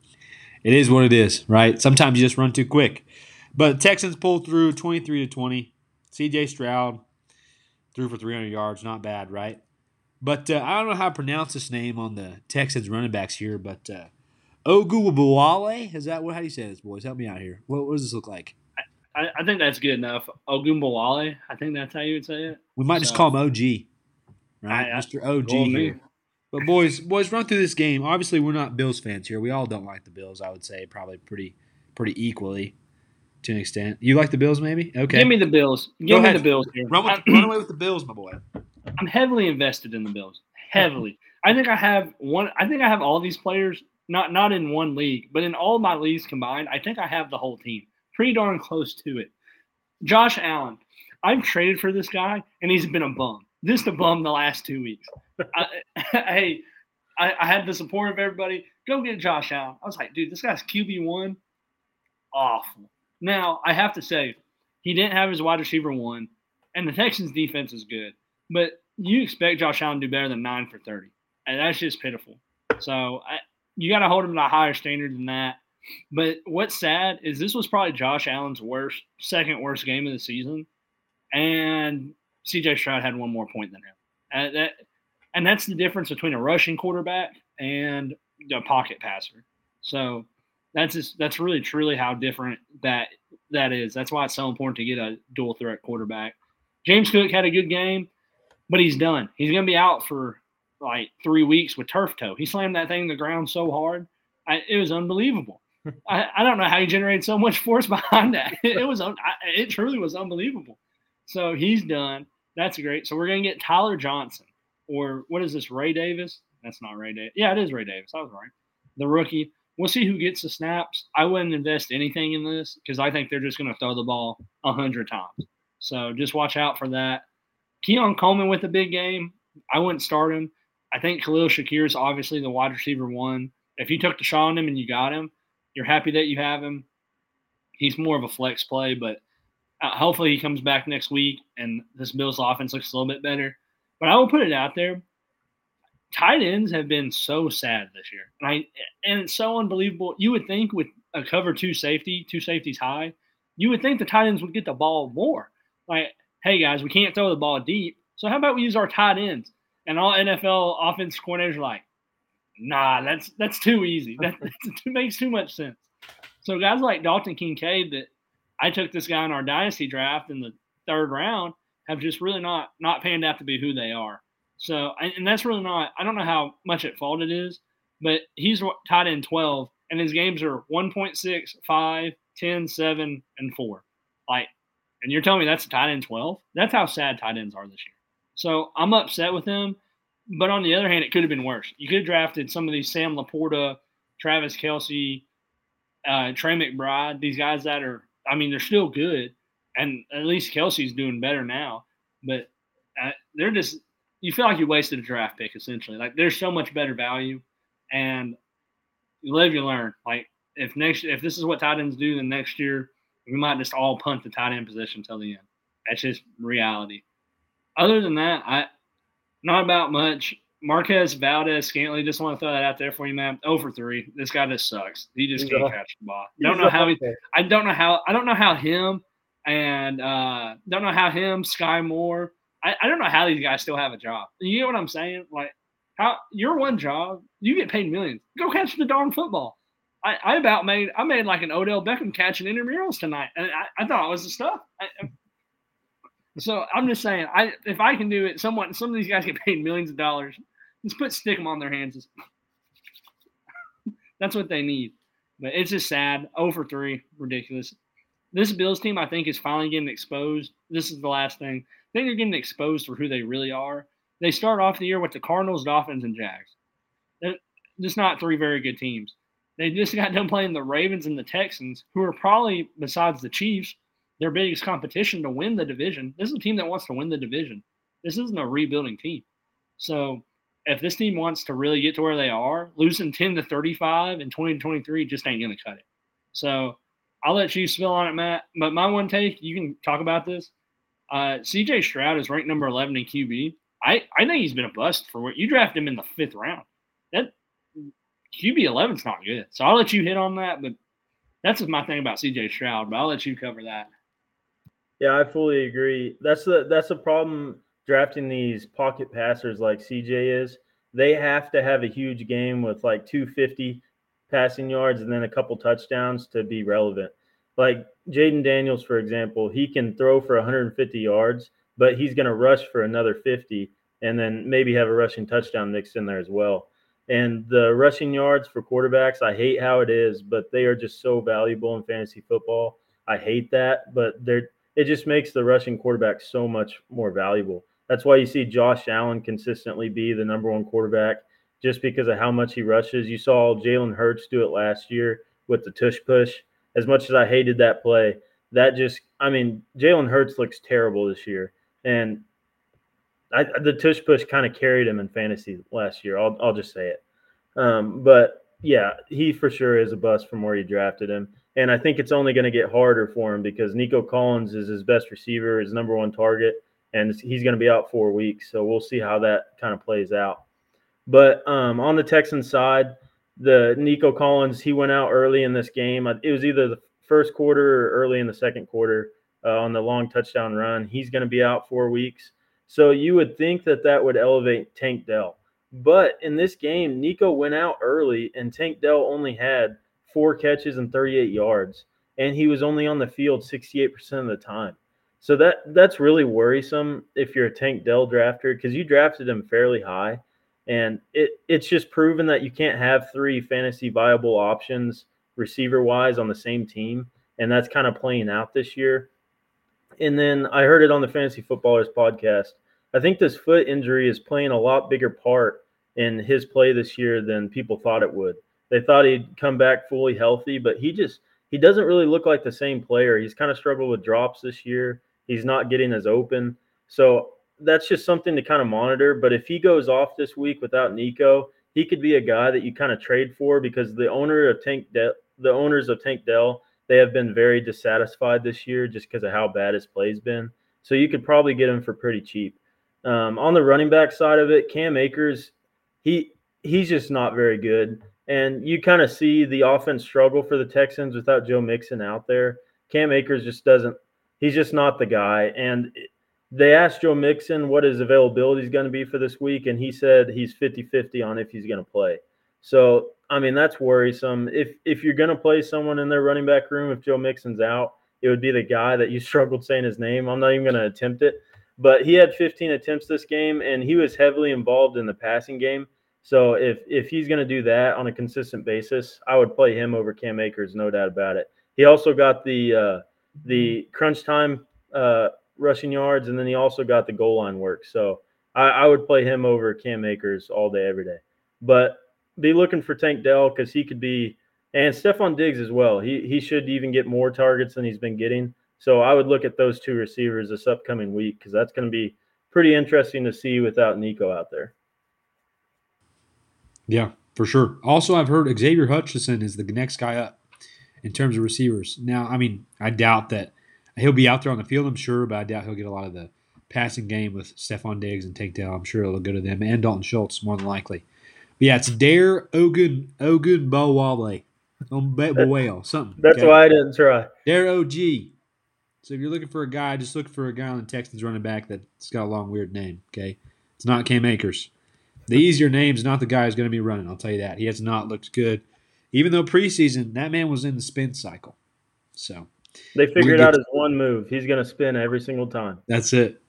it is what it is, right? Sometimes you just run too quick. But Texans pulled through twenty-three to twenty. C J Stroud threw for three hundred yards, not bad, right? But uh, I don't know how to pronounce this name on the Texans running backs here, but uh, Ogunbowale, is that what? How do you say this, boys? Help me out here. What, what does this look like? I, I think that's good enough. Ogunbowale, I think that's how you would say it. We might so, just call him O G, right? I, I, Mister O G here. But boys, boys, run through this game. Obviously, we're not Bills fans here. We all don't like the Bills. I would say probably pretty, pretty equally. To an extent. You like the Bills, maybe? Okay. Give me the Bills. Give me the Bills here. Run, with, run away with the Bills, my boy. I'm heavily invested in the Bills. Heavily. I think I have one. I think I have all these players, not not in one league, but in all my leagues combined. I think I have the whole team. Pretty darn close to it. Josh Allen. I've traded for this guy, and he's been a bum. Just a bum the last two weeks. I, hey, I, I had the support of everybody. Go get Josh Allen. I was like, dude, this guy's Q B one. Awful. Now, I have to say, he didn't have his wide receiver one, and the Texans' defense is good. But you expect Josh Allen to do better than nine for thirty, and that's just pitiful. So I, you got to hold him to a higher standard than that. But what's sad is this was probably Josh Allen's worst, second worst game of the season, and C J Stroud had one more point than him. And, that, and that's the difference between a rushing quarterback and a pocket passer. So – That's just, that's really truly how different that that is. That's why it's so important to get a dual threat quarterback. James Cook had a good game, but he's done. He's going to be out for like three weeks with turf toe. He slammed that thing to the ground so hard, I, it was unbelievable. I, I don't know how he generated so much force behind that. It, it was I, it truly was unbelievable. So he's done. That's great. So we're going to get Tyler Johnson, or what is this, Ray Davis? That's not Ray Davis. Yeah, it is Ray Davis. I was right. The rookie. We'll see who gets the snaps. I wouldn't invest anything in this because I think they're just going to throw the ball a hundred times. So just watch out for that. Keon Coleman with a big game. I wouldn't start him. I think Khalil Shakir is obviously the wide receiver one. If you took the shot on him and you got him, you're happy that you have him. He's more of a flex play, but uh, hopefully he comes back next week and this Bills offense looks a little bit better. But I will put it out there. Tight ends have been so sad this year. And, I, and it's so unbelievable. You would think with a cover two safety, two safeties high, you would think the tight ends would get the ball more. Like, hey, guys, we can't throw the ball deep, so how about we use our tight ends? And all N F L offensive coordinators are like, nah, that's that's too easy. That, that makes too much sense. So guys like Dalton Kincaid that I took this guy in our dynasty draft in the third round have just really not not panned out to be who they are. So, and that's really not – I don't know how much at fault it is, but he's tied in twelve, and his games are one point six, five, ten, seven, and four. Like, And you're telling me that's a tight end twelve? That's how sad tight ends are this year. So I'm upset with him. But on the other hand, it could have been worse. You could have drafted some of these Sam Laporta, Travis Kelce, uh, Trey McBride, these guys that are, I mean, they're still good. And at least Kelsey's doing better now. But uh, they're just, you feel like you wasted a draft pick, essentially. Like, there's so much better value. And you live, you learn. Like, if next, if this is what tight ends do, then next year we might just all punt the tight end position until the end. That's just reality. Other than that, I not about much. Marquez Valdez-Scantling, just want to throw that out there for you, man. oh for three. This guy just sucks. He just can't catch the ball. Don't know how he. I don't know how. I don't know how him and uh, don't know how him Sky Moore. I, I don't know how these guys still have a job. You get what I'm saying? Like, how your one job, you get paid millions. Go catch the darn football. I, I about made I made like an Odell Beckham catching intramurals tonight, and I, I thought it was the stuff. I, so I'm just saying, I if I can do it, someone some of these guys get paid millions of dollars. Just put stick them on their hands. That's what they need. But it's just sad. oh for three, ridiculous. This Bills team, I think, is finally getting exposed. This is the last thing. I think they're getting exposed for who they really are. They start off the year with the Cardinals, Dolphins, and Jags. They're just not three very good teams. They just got done playing the Ravens and the Texans, who are probably, besides the Chiefs, their biggest competition to win the division. This is a team that wants to win the division. This isn't a rebuilding team. So if this team wants to really get to where they are, losing ten to thirty-five in twenty twenty-three just ain't going to cut it. So I'll let you spill on it, Matt. But my one take, you can talk about this. Uh, C J Stroud is ranked number eleven in Q B. I, I think he's been a bust for what you drafted him in the fifth round. That Q B eleven is not good. So I'll let you hit on that. But that's just my thing about C J Stroud. But I'll let you cover that. Yeah, I fully agree. That's the that's the problem drafting these pocket passers like C J is. They have to have a huge game with like two fifty passing yards and then a couple touchdowns to be relevant. Like Jaden Daniels, for example, he can throw for one hundred fifty yards, but he's going to rush for another fifty and then maybe have a rushing touchdown mixed in there as well. And the rushing yards for quarterbacks, I hate how it is, but they are just so valuable in fantasy football. I hate that, but they're it just makes the rushing quarterback so much more valuable. That's why you see Josh Allen consistently be the number one quarterback just because of how much he rushes. You saw Jalen Hurts do it last year with the tush push. As much as I hated that play, that just – I mean, Jalen Hurts looks terrible this year. And I, the tush push kind of carried him in fantasy last year. I'll, I'll just say it. Um, but, yeah, he for sure is a bust from where you drafted him. And I think it's only going to get harder for him because Nico Collins is his best receiver, his number one target, and he's going to be out four weeks. So we'll see how that kind of plays out. But um, on the Texans side, the Nico Collins, he went out early in this game. It was either the first quarter or early in the second quarter uh, on the long touchdown run. He's going to be out four weeks. So you would think that that would elevate Tank Dell. But in this game, Nico went out early, and Tank Dell only had four catches and thirty-eight yards, and he was only on the field sixty-eight percent of the time. So that that's really worrisome if you're a Tank Dell drafter because you drafted him fairly high, and it it's just proven that you can't have three fantasy viable options receiver-wise on the same team, and that's kind of playing out this year. And then I heard it on the Fantasy Footballers podcast. I think this foot injury is playing a lot bigger part in his play this year than people thought it would. They thought he'd come back fully healthy, but he just he doesn't really look like the same player. He's kind of struggled with drops this year. He's not getting as open. So that's just something to kind of monitor. But if he goes off this week without Nico, he could be a guy that you kind of trade for because the owner of Tank De- the owners of Tank Dell, they have been very dissatisfied this year just because of how bad his play's been. So you could probably get him for pretty cheap. Um, on the running back side of it, Cam Akers, he he's just not very good. And you kind of see the offense struggle for the Texans without Joe Mixon out there. Cam Akers just doesn't – he's just not the guy. And they asked Joe Mixon what his availability is going to be for this week, and he said he's fifty-fifty on if he's going to play. So, I mean, that's worrisome. If if you're going to play someone in their running back room, if Joe Mixon's out, it would be the guy that you struggled saying his name. I'm not even going to attempt it. But he had fifteen attempts this game, and he was heavily involved in the passing game. So if if he's going to do that on a consistent basis, I would play him over Cam Akers, no doubt about it. He also got the uh, the crunch time uh, rushing yards, and then he also got the goal line work. So I, I would play him over Cam Akers all day, every day. But be looking for Tank Dell because he could be – and Stephon Diggs as well. He he should even get more targets than he's been getting. So I would look at those two receivers this upcoming week because that's going to be pretty interesting to see without Nico out there. Yeah, for sure. Also, I've heard Xavier Hutchinson is the next guy up in terms of receivers. Now, I mean, I doubt that he'll be out there on the field, I'm sure, but I doubt he'll get a lot of the passing game with Stephon Diggs and Tank Dell. I'm sure it'll go to them and Dalton Schultz more than likely. But yeah, it's Dare Ogun Ogun Bowale. Bowale, something. That's okay? why I didn't try. Dare O G. So if you're looking for a guy, just look for a guy on the Texans running back that's got a long, weird name, okay? It's not Cam Akers. The easier name's not the guy who's going to be running, I'll tell you that. He has not looked good. Even though preseason, that man was in the spin cycle. So they figured out his one move. He's going to spin every single time. That's it.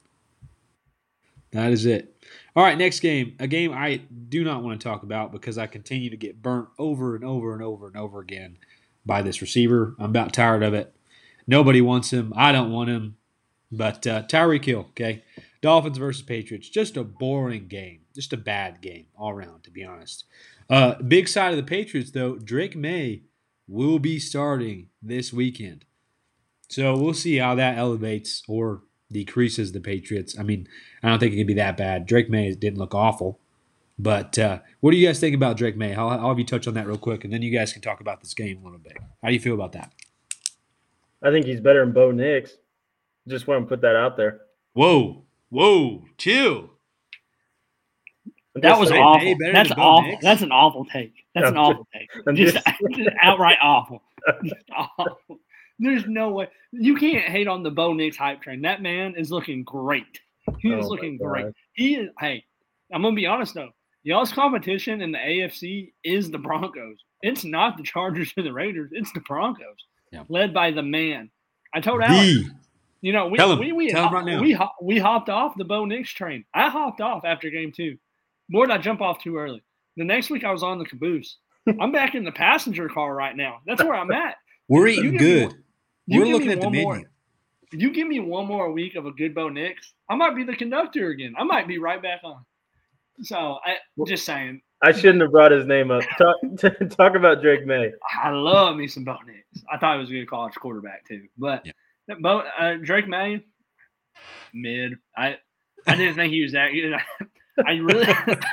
That is it. All right, next game. A game I do not want to talk about because I continue to get burnt over and over and over and over again by this receiver. I'm about tired of it. Nobody wants him. I don't want him. But uh, Tyreek Hill, okay? Dolphins versus Patriots. Just a boring game. Just a bad game all around, to be honest. Uh, big side of the Patriots, though, Drake May will be starting this weekend. So we'll see how that elevates or decreases the Patriots. I mean, I don't think it could be that bad. Drake May didn't look awful. But uh, what do you guys think about Drake May? I'll, I'll have you touch on that real quick, and then you guys can talk about this game a little bit. How do you feel about that? I think he's better than Bo Nix. Just want to put that out there. Whoa. Whoa. Chill. That was Hey, awful. hey, better That's than Bo awful. Nix. That's an awful take. That's I'm an awful take. I'm Just, just- just outright awful. Just awful. There's no way. You can't hate on the Bo Nix hype train. That man is looking great. He is Oh, my looking God. great. He is. Hey, I'm gonna be honest though. Y'all's competition in the A F C is the Broncos. It's not the Chargers or the Raiders. It's the Broncos, Yeah. led by the man. I told Alex. D. You know, we Tell him. we we, Tell him right now. we hop- we hopped off the Bo Nix train. I hopped off after game two. Boy, did I jump off too early. The next week I was on the caboose. I'm back in the passenger car right now. That's where I'm at. We're You eating give me good. one- you We're give looking me at the one menu. more- You give me one more week of a good Bo Nix, I might be the conductor again. I might be right back on. So I just saying, I shouldn't have brought his name up. Talk, talk about Drake May. I love me some Bo Nix. I thought he was a good college quarterback too, but Yeah. Bo, uh, Drake May, mid. I I didn't think he was that good. I really,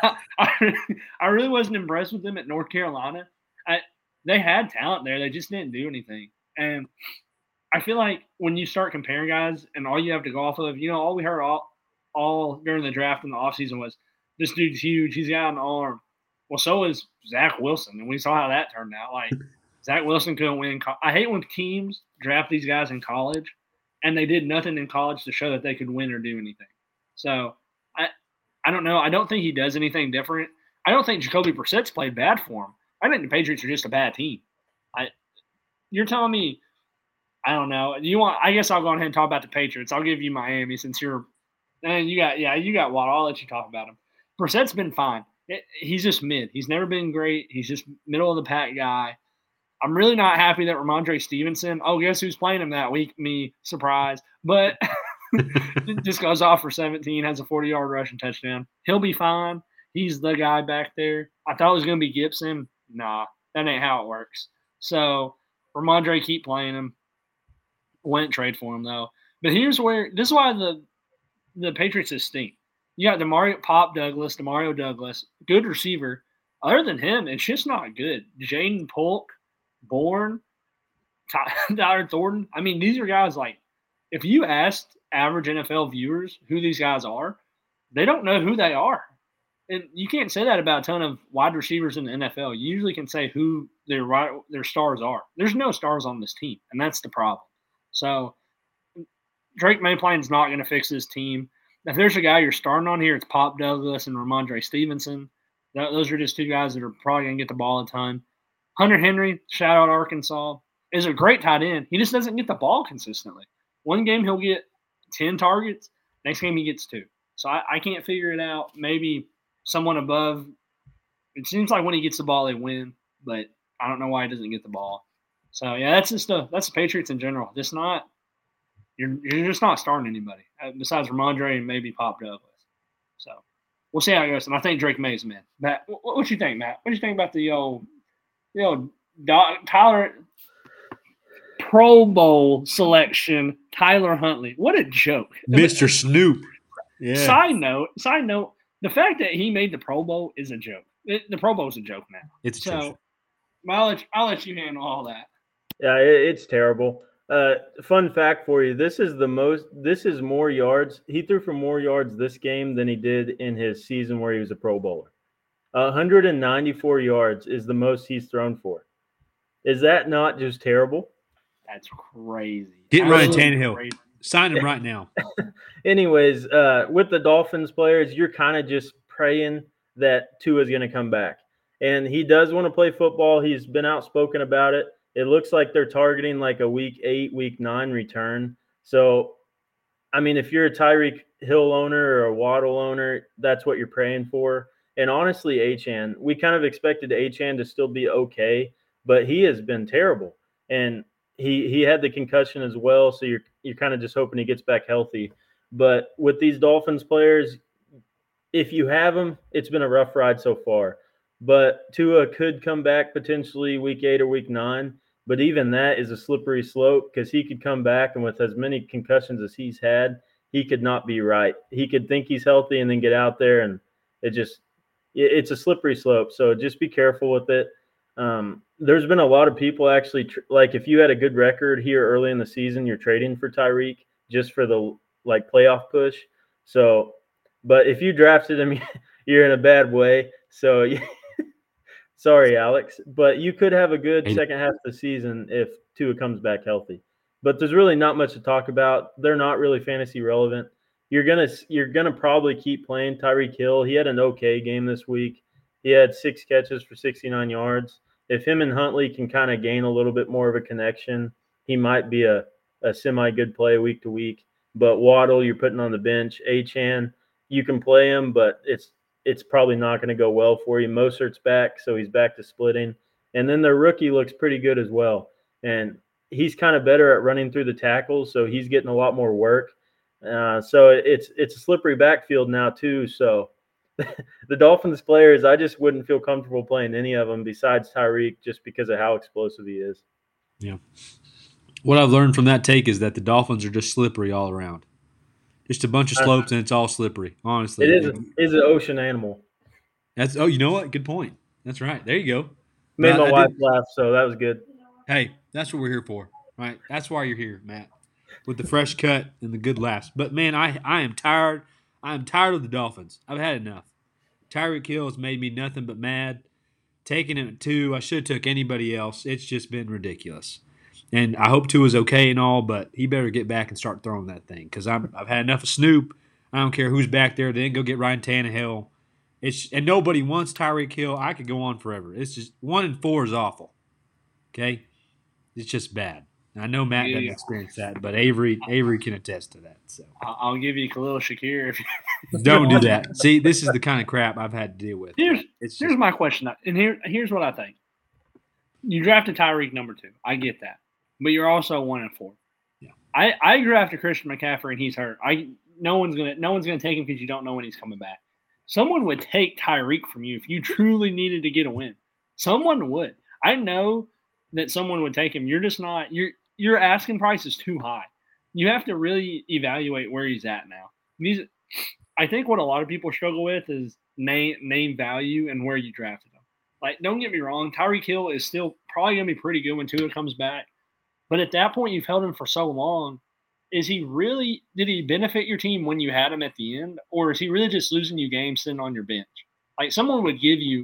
I, I really wasn't impressed with them at North Carolina. I they had talent there, they just didn't do anything. And I feel like when you start comparing guys, and all you have to go off of, you know, all we heard all all during the draft in the offseason was this dude's huge, he's got an arm. Well, so is Zach Wilson, and we saw how that turned out. Like Zach Wilson couldn't win. Co- I hate when teams draft these guys in college, and they did nothing in college to show that they could win or do anything. So I, I don't know. I don't think he does anything different. I don't think Jacoby Brissett's played bad for him. I think the Patriots are just a bad team. I, you're telling me, I don't know. You want? I guess I'll go ahead and talk about the Patriots. I'll give you Miami since you're, and you got yeah, you got Waddle. I'll let you talk about him. Brissett's been fine. It, he's just mid. He's never been great. He's just middle of the pack guy. I'm really not happy that Ramondre Stevenson. Oh, guess who's playing him that week? Me, surprise. But just goes off for seventeen, has a forty-yard rushing touchdown. He'll be fine. He's the guy back there. I thought it was going to be Gibson. Nah, that ain't how it works. So Ramondre, keep playing him. Wouldn't trade for him though. But here's where this is why the the Patriots is stink. You got Demario Pop Douglas, Demario Douglas, good receiver. Other than him, it's just not good. Jaden Polk, Bourne, Tyler Thornton. I mean, these are guys like, if you asked average N F L viewers who these guys are, they don't know who they are. And you can't say that about a ton of wide receivers in the N F L. You usually can say who their their stars are. There's no stars on this team, and that's the problem. So Drake May playing is not going to fix this team. If there's a guy you're starting on here, it's Pop Douglas and Ramondre Stevenson. Those are just two guys that are probably going to get the ball a ton. Hunter Henry, shout out Arkansas, is a great tight end. He just doesn't get the ball consistently. One game he'll get ten targets. Next game he gets two. So I, I can't figure it out. Maybe someone above. It seems like when he gets the ball, they win. But I don't know why he doesn't get the ball. So, yeah, that's just a, that's the Patriots in general. Just not you're you're just not starting anybody uh, besides Ramondre and maybe Pop Douglas. So we'll see how it goes. And I think Drake May's man. Matt, what, what you think, Matt? What do you think about the old, the old Doc, Tyler Pro Bowl selection, Tyler Huntley? What a joke, Mister Snoop. Yeah. Side note, side note, the fact that he made the Pro Bowl is a joke. It, the Pro Bowl is a joke now. It's so. true. I'll let, I'll let you handle all that. Yeah, it, it's terrible. Uh, fun fact for you: this is the most. This is more yards. He threw for more yards this game than he did in his season where he was a Pro Bowler. one hundred ninety-four yards is the most he's thrown for. Is that not just terrible? That's crazy. Get Ryan Absolutely Tannehill. crazy. Sign him right now. Anyways, uh, with the Dolphins players, you're kind of just praying that Tua is going to come back. And he does want to play football. He's been outspoken about it. It looks like they're targeting like a week eight, week nine return. So, I mean, if you're a Tyreek Hill owner or a Waddle owner, that's what you're praying for. And honestly, Achane, we kind of expected Achane to still be okay, but he has been terrible. And he he had the concussion as well, so you're you're kind of just hoping he gets back healthy. But with these Dolphins players, if you have them, it's been a rough ride so far. But Tua could come back potentially week eight or week nine. But even that is a slippery slope because he could come back, and with as many concussions as he's had, he could not be right. He could think he's healthy and then get out there, and it just it, it's a slippery slope. So just be careful with it. Um, there's been a lot of people actually tr- like if you had a good record here early in the season, you're trading for Tyreek just for the like playoff push. So, but if you drafted him, you're in a bad way. So. Sorry, Alex, but you could have a good second half of the season if Tua comes back healthy. But there's really not much to talk about. They're not really fantasy relevant. You're gonna you're gonna probably keep playing Tyreek Hill. He had an okay game this week. He had six catches for sixty-nine yards. If him and Huntley can kind of gain a little bit more of a connection, he might be a, a semi-good play week to week. But Waddle, you're putting on the bench. Achane, you can play him, but it's it's probably not going to go well for you. Mostert's back, so he's back to splitting. And then their rookie looks pretty good as well. And he's kind of better at running through the tackles, so he's getting a lot more work. Uh, so it's it's a slippery backfield now too. So the Dolphins players, I just wouldn't feel comfortable playing any of them besides Tyreek just because of how explosive he is. Yeah. What I've learned from that take is that the Dolphins are just slippery all around. Just a bunch of slopes, and it's all slippery, honestly. It is, it is an ocean animal. That's Oh, you know what? Good point. That's right. There you go. Made But my I wife did- laugh, so that was good. Hey, that's what we're here for, right? That's why you're here, Matt, with the fresh cut and the good laughs. But, man, I, I am tired. I am tired of the Dolphins. I've had enough. Tyreek Hill has made me nothing but mad. Taking him at two, I should have took anybody else. It's just been ridiculous. And I hope Tua's okay and all, but he better get back and start throwing that thing because I've had enough of Snoop. I don't care who's back there. Then go get Ryan Tannehill. It's and nobody wants Tyreek Hill. I could go on forever. It's just one and four is awful. Okay, it's just bad. I know Matt Yeah. doesn't experience that, but Avery Avery can attest to that. So I'll, I'll give you Khalil Shakir. If you don't do that. See, this is the kind of crap I've had to deal with. Here's It's here's just, my question, and here here's what I think. You drafted Tyreek number two. I get that, but you're also one and four. Yeah. I I drafted Christian McCaffrey and he's hurt. I no one's gonna no one's gonna take him because you don't know when he's coming back. Someone would take Tyreek from you if you truly needed to get a win. Someone would. I know that someone would take him. You're just not. Your your asking price is too high. You have to really evaluate where he's at now. These, I think, what a lot of people struggle with is name name value and where you drafted him. Like, don't get me wrong, Tyreek Hill is still probably gonna be pretty good when Tua comes back. But at that point, you've held him for so long. Is he really – did he benefit your team when you had him at the end? Or is he really just losing you games sitting on your bench? Like, someone would give you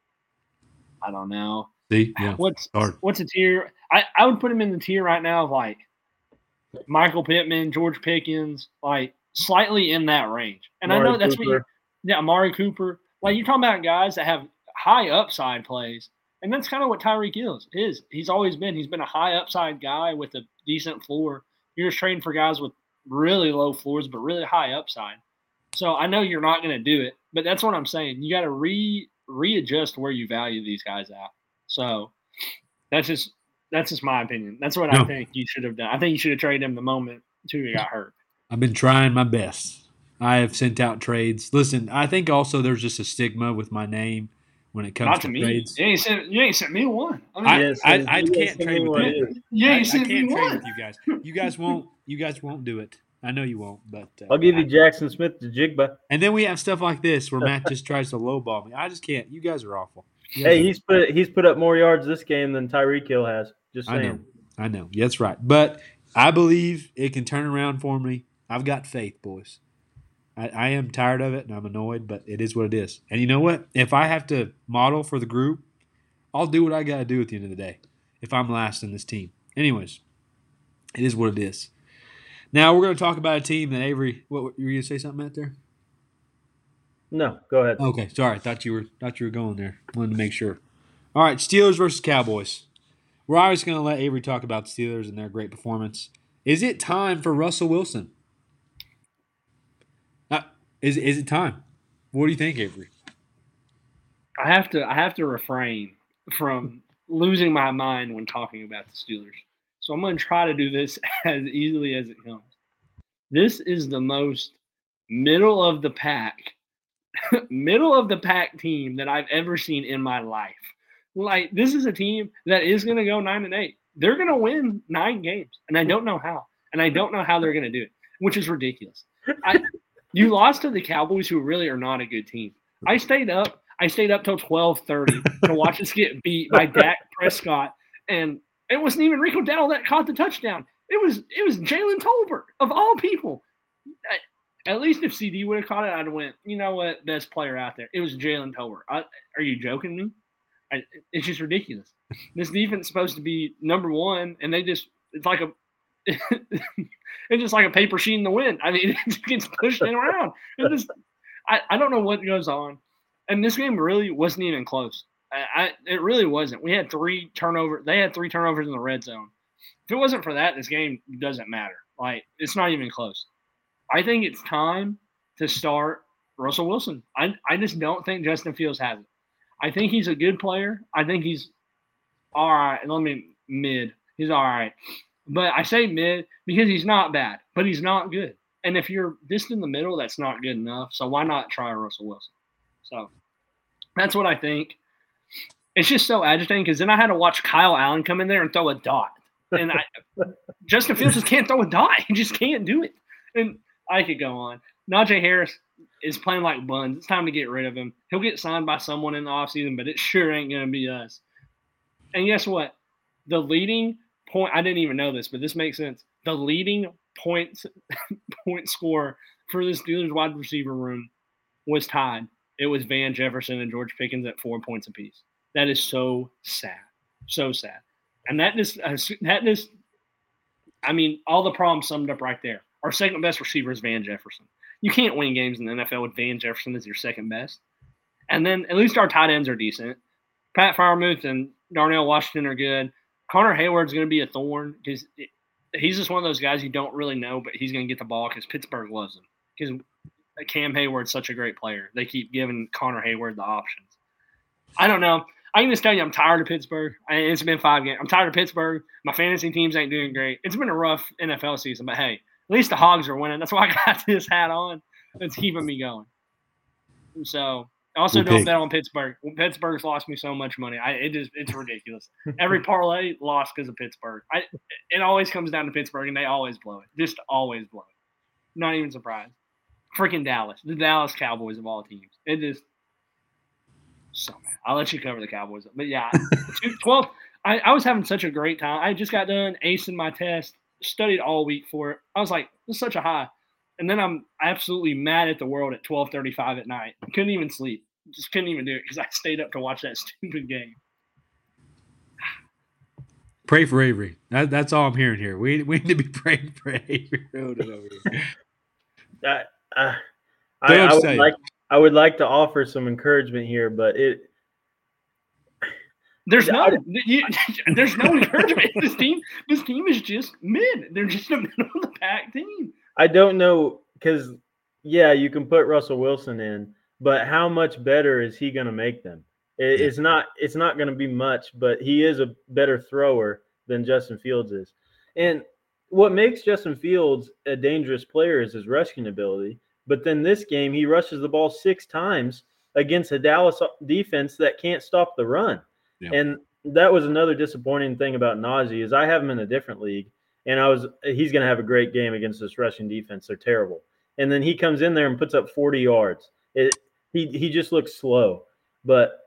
– I don't know. see, yeah, What's hard. what's a tier? I, I would put him in the tier right now of, like, Michael Pittman, George Pickens, like, slightly in that range. And I Amari know that's what Cooper. you – yeah, Amari Cooper. Like, you're talking about guys that have high upside plays. And that's kind of what Tyreek is. is. He's always been. He's been a high upside guy with a decent floor. You're just trading for guys with really low floors but really high upside. So I know you're not going to do it, but that's what I'm saying. You got to re readjust where you value these guys at. So that's just that's just my opinion. That's what No. I think you should have done. I think you should have traded him the moment until he got hurt. I've been trying my best. I have sent out trades. Listen, I think also there's just a stigma with my name when it comes Not to, to me. trades. You ain't sent, you ain't sent me one. I mean, I, Yes, I, yes, I yes, can't trade with yes, you. yes. you I, ain't I sent can't me trade one. with you guys. You guys won't. You guys won't do it. I know you won't. But uh, I'll give you Jackson Smith to Jigba. and then we have stuff like this where Matt just tries to lowball me. I just can't. You guys are awful. You guys Hey, are- he's put he's put up more yards this game than Tyreek Hill has. Just I saying. know. I know. That's right. But I believe it can turn around for me. I've got faith, boys. I, I am tired of it and I'm annoyed, but it is what it is. And you know what? If I have to model for the group, I'll do what I got to do at the end of the day if I'm last in this team. Anyways, it is what it is. Now we're going to talk about a team that Avery. What were you going to say something out there? No, go ahead. Okay, sorry. Thought you were thought you were going there. Wanted to make sure. All right, Steelers versus Cowboys. We're always going to let Avery talk about the Steelers and their great performance. Is it time for Russell Wilson? Uh, is is it time? What do you think, Avery? I have to I have to refrain from losing my mind when talking about the Steelers. So I'm going to try to do this as easily as it comes. This is the most middle of the pack, middle of the pack team that I've ever seen in my life. Like, this is a team that is going to go nine and eight. They're going to win nine games, and I don't know how. And I don't know how they're going to do it, which is ridiculous. I, you lost to the Cowboys, who really are not a good team. I stayed up. I stayed up till twelve thirty to watch us get beat by Dak Prescott, and it wasn't even Rico Dowdle that caught the touchdown. It was it was Jalen Tolbert, of all people. I, at least if C D would have caught it, I'd have went, you know what, best player out there. It was Jalen Tolbert. I, are you joking me? I, it's just ridiculous. This defense is supposed to be number one, and they just it's like a it's just like a paper sheet in the wind. I mean, it just gets pushed around. It just I, I don't know what goes on. And this game really wasn't even close. I, I it really wasn't. We had three turnovers. They had three turnovers in the red zone. If it wasn't for that, this game doesn't matter. Like, it's not even close. I think it's time to start Russell Wilson. I I just don't think Justin Fields has it. I think he's a good player. I think he's all right. Let me mid. He's all right. But I say mid because he's not bad, but he's not good. And if you're just in the middle, that's not good enough. So why not try Russell Wilson? So that's what I think. It's just so agitating because then I had to watch Kyle Allen come in there and throw a dot. And I, Justin Fields just can't throw a dot. He just can't do it. And I could go on. Najee Harris is playing like buns. It's time to get rid of him. He'll get signed by someone in the offseason, but it sure ain't going to be us. And guess what? The leading point – I didn't even know this, but this makes sense. The leading points, point scorer for the Steelers wide receiver room was tied. It was Van Jefferson and George Pickens at four points apiece. That is so sad. So sad. And that just – that just I mean, all the problems summed up right there. Our second best receiver is Van Jefferson. You can't win games in the N F L with Van Jefferson as your second best. And then at least our tight ends are decent. Pat Freiermuth and Darnell Washington are good. Connor Hayward's going to be a thorn because he's just one of those guys you don't really know, but he's going to get the ball because Pittsburgh loves him. Because Cam Hayward's such a great player. They keep giving Connor Hayward the options. I don't know. I can just tell you I'm tired of Pittsburgh. I, it's been five games. I'm tired of Pittsburgh. My fantasy teams ain't doing great. It's been a rough N F L season, but hey, at least the Hogs are winning. That's why I got this hat on. It's keeping me going. So also Good don't pick. bet on Pittsburgh. Pittsburgh's lost me so much money. I it just it's ridiculous. Every parlay lost because of Pittsburgh. I it always comes down to Pittsburgh, and they always blow it. Just always blow it. Not even surprised. Freaking Dallas, the Dallas Cowboys of all teams. It just so mad. I'll let you cover the Cowboys, but yeah, twelve. I, I was having such a great time. I just got done acing my test. Studied all week for it. I was like, this is such a high. And then I'm absolutely mad at the world at twelve thirty-five at night. Couldn't even sleep. Just couldn't even do it because I stayed up to watch that stupid game. Pray for Avery. That, that's all I'm hearing here. We we need to be praying for Avery. I, I, I, Don't I would say. like I would like to offer some encouragement here, but it There's no, I- you, there's no encouragement. This team, this team is just mid. They're just a middle of the pack team. I don't know because yeah, you can put Russell Wilson in, but how much better is he going to make them? It, Yeah. It's not. It's not going to be much, but he is a better thrower than Justin Fields is. And what makes Justin Fields a dangerous player is his rushing ability. But then this game, he rushes the ball six times against a Dallas defense that can't stop the run. Yeah. And that was another disappointing thing about Najee is I have him in a different league, and I was he's going to have a great game against this rushing defense. They're terrible. And then he comes in there and puts up forty yards. It, he he just looks slow. But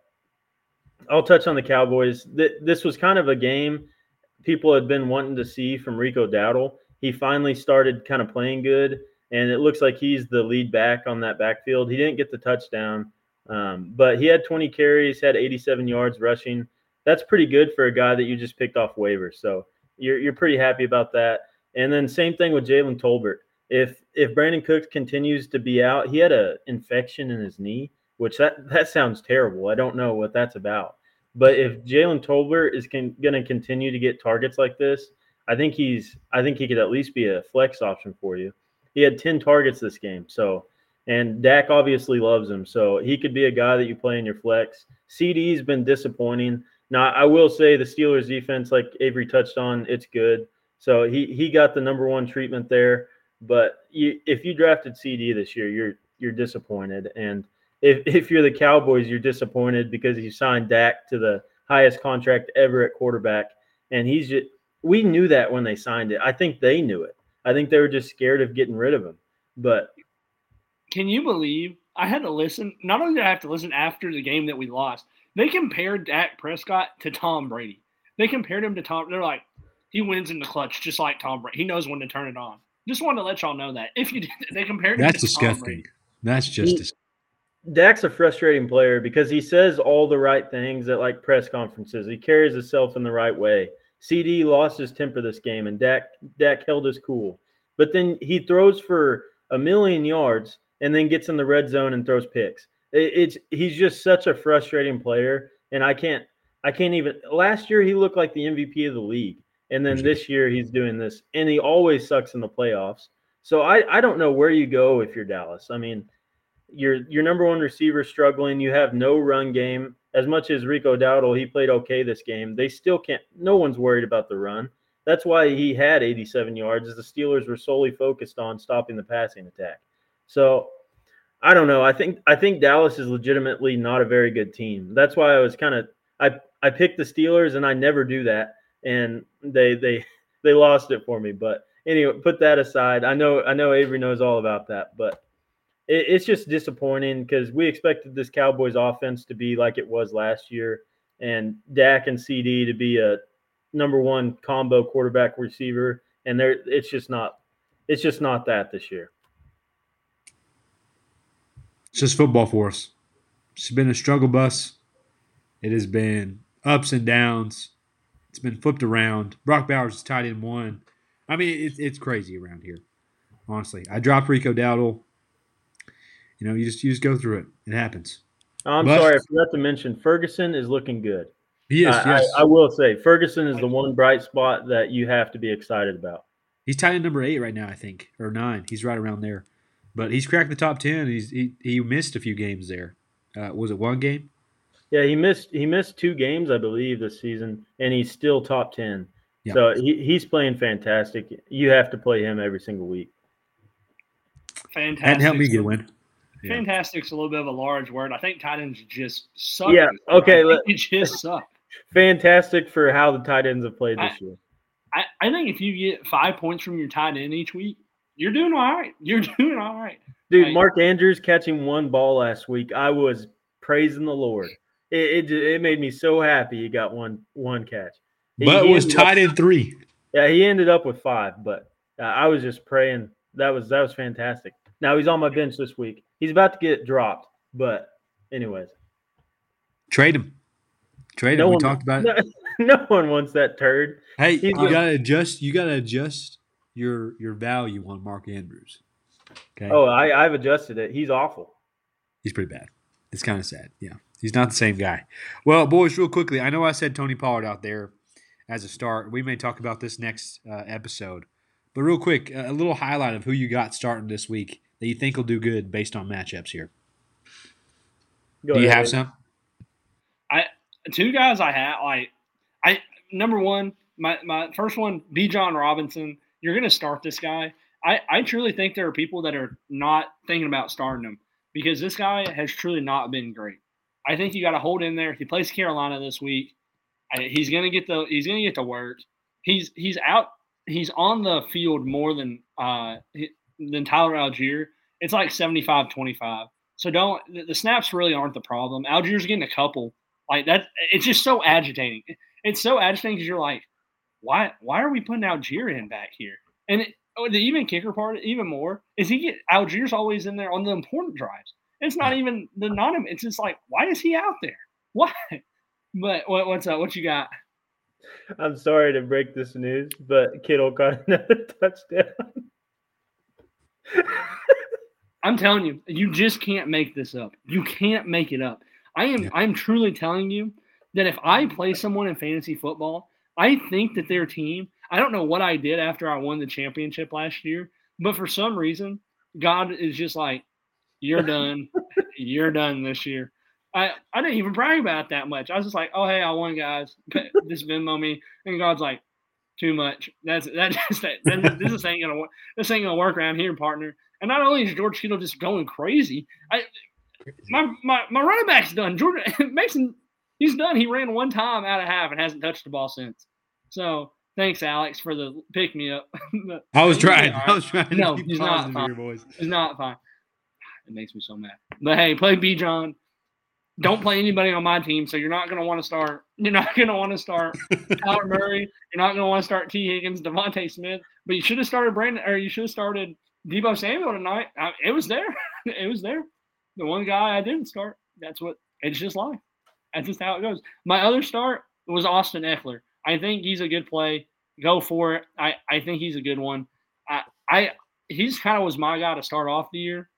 I'll touch on the Cowboys. This was kind of a game people had been wanting to see from Rico Dowdle. He finally started kind of playing good, and it looks like he's the lead back on that backfield. He didn't get the touchdown, um, but he had twenty carries, had eighty-seven yards rushing. That's pretty good for a guy that you just picked off waivers. So you're you're pretty happy about that. And then same thing with Jalen Tolbert. If if Brandon Cooks continues to be out, he had an infection in his knee, which that, that sounds terrible. I don't know what that's about. But if Jalen Tolbert is going to continue to get targets like this, I think he's I think he could at least be a flex option for you. He had ten targets this game. So and Dak obviously loves him. So he could be a guy that you play in your flex. C D's been disappointing. Now, I will say the Steelers defense, like Avery touched on, it's good. So he he got the number one treatment there. But you, if you drafted C D this year, you're you're disappointed. And if if you're the Cowboys, you're disappointed because you signed Dak to the highest contract ever at quarterback. And he's just – we knew that when they signed it. I think they knew it. I think they were just scared of getting rid of him. But can you believe I had to listen – not only did I have to listen after the game that we lost, they compared Dak Prescott to Tom Brady. They compared him to Tom – they're like, he wins in the clutch just like Tom Brady. He knows when to turn it on. Just wanted to let y'all know that. If you did, they compared him That's to disgusting. Tom Brady. That's just disgusting. Dak's a frustrating player because he says all the right things at like press conferences. He carries himself in the right way. C D lost his temper this game, and Dak Dak held his cool. But then he throws for a million yards and then gets in the red zone and throws picks. It, it's he's just such a frustrating player, and I can't I can't even. Last year he looked like the M V P of the league, and then this year he's doing this, and he always sucks in the playoffs. So I I don't know where you go if you're Dallas. I mean. Your your number one receiver struggling. You have no run game. As much as Rico Dowdle, he played okay this game. They still can't. No one's worried about the run. That's why he had eighty-seven yards. As the Steelers were solely focused on stopping the passing attack. So I don't know. I think I think Dallas is legitimately not a very good team. That's why I was kind of I I picked the Steelers, and I never do that, and they they they lost it for me. But anyway, put that aside. I know I know Avery knows all about that, but. It's just disappointing because we expected this Cowboys offense to be like it was last year and Dak and C D to be a number one combo quarterback receiver. And they're, it's just not it's just not that this year. It's just football for us. It's been a struggle bus. It has been ups and downs. It's been flipped around. Brock Bowers is tied in one. I mean, it's, it's crazy around here, honestly. I dropped Rico Dowdle. You know, you just you just go through it. It happens. I'm but, sorry, I forgot to mention Ferguson is looking good. He is, I, yes. I, I will say Ferguson is the one bright spot that you have to be excited about. He's tied in number eight right now, I think, or nine. He's right around there. But he's cracked the top ten. He's he, he missed a few games there. Uh, was it one game? Yeah, he missed he missed two games, I believe, this season, and he's still top ten. Yeah. So he, he's playing fantastic. You have to play him every single week. Fantastic. And help me get a win. Yeah. Fantastic's a little bit of a large word. I think tight ends just suck. Yeah, okay. It just suck. Fantastic for how the tight ends have played this I, year. I, I think if you get five points from your tight end each week, you're doing all right. You're doing all right. Dude, like, Mark Andrews catching one ball last week, I was praising the Lord. It, it it made me so happy he got one one catch. He, but he was tied up, in three. Yeah, he ended up with five, but uh, I was just praying. That was that was fantastic. Now he's on my bench this week. He's about to get dropped, but anyways. Trade him. Trade no him. One, we talked about no, it. No one wants that turd. Hey, He's you good. gotta adjust you gotta adjust your your value on Mark Andrews. Okay. Oh, I, I've adjusted it. He's awful. He's pretty bad. It's kind of sad. Yeah. He's not the same guy. Well, boys, real quickly, I know I said Tony Pollard out there as a start. We may talk about this next uh, episode. But real quick, a little highlight of who you got starting this week that you think will do good based on matchups here. Go do ahead. You have some? I two guys I have like I number one, my, my first one, Bijan Robinson. you're going to start this guy. I, I truly think there are people that are not thinking about starting him because this guy has truly not been great. I think you got to hold in there. He plays Carolina this week. I, he's going to get the he's going to get the work. He's he's out. He's on the field more than uh than Tyler Algier. It's like seventy-five twenty-five. So don't the, the snaps really aren't the problem. Algier's getting a couple. Like that, it's just so agitating. It's so agitating because you're like, why why are we putting Algier in back here? And it, oh, the even kicker part, even more, is he get Algier's always in there on the important drives. It's not even the non. It's just like, why is he out there? Why? But what, what's up? What you got? I'm sorry to break this news, but Kittle caught another touchdown. I'm telling you, you just can't make this up. You can't make it up. I am yeah. I'm truly telling you that if I play someone in fantasy football, I think that their team, I don't know what I did after I won the championship last year, but for some reason, God is just like, you're done. You're done this year. I, I didn't even brag about it that much. I was just like, oh, hey, I won, guys. Just Venmo me. And God's like, too much. That's that just that, that this ain't gonna work. This ain't gonna work around here, partner. And not only is George Kittle just going crazy, I my my, my running back's done. Jordan Mason, he's done. He ran one time out of half and hasn't touched the ball since. So thanks, Alex, for the pick me up. I was trying. Right. I was trying. No, to keep he's not fine. Boys. He's not fine. It makes me so mad. But hey, play B. John. Don't play anybody on my team, so you're not going to want to start. You're not going to want to start Kyler Murray. You're not going to want to start T. Higgins, Devontae Smith. But you should have started Brandon, or you should have started Deebo Samuel tonight. I, it was there. It was there. The one guy I didn't start. That's what. It's just life. That's just how it goes. My other start was Austin Eckler. I think he's a good play. Go for it. I, I think he's a good one. I I he's kind of was my guy to start off the year.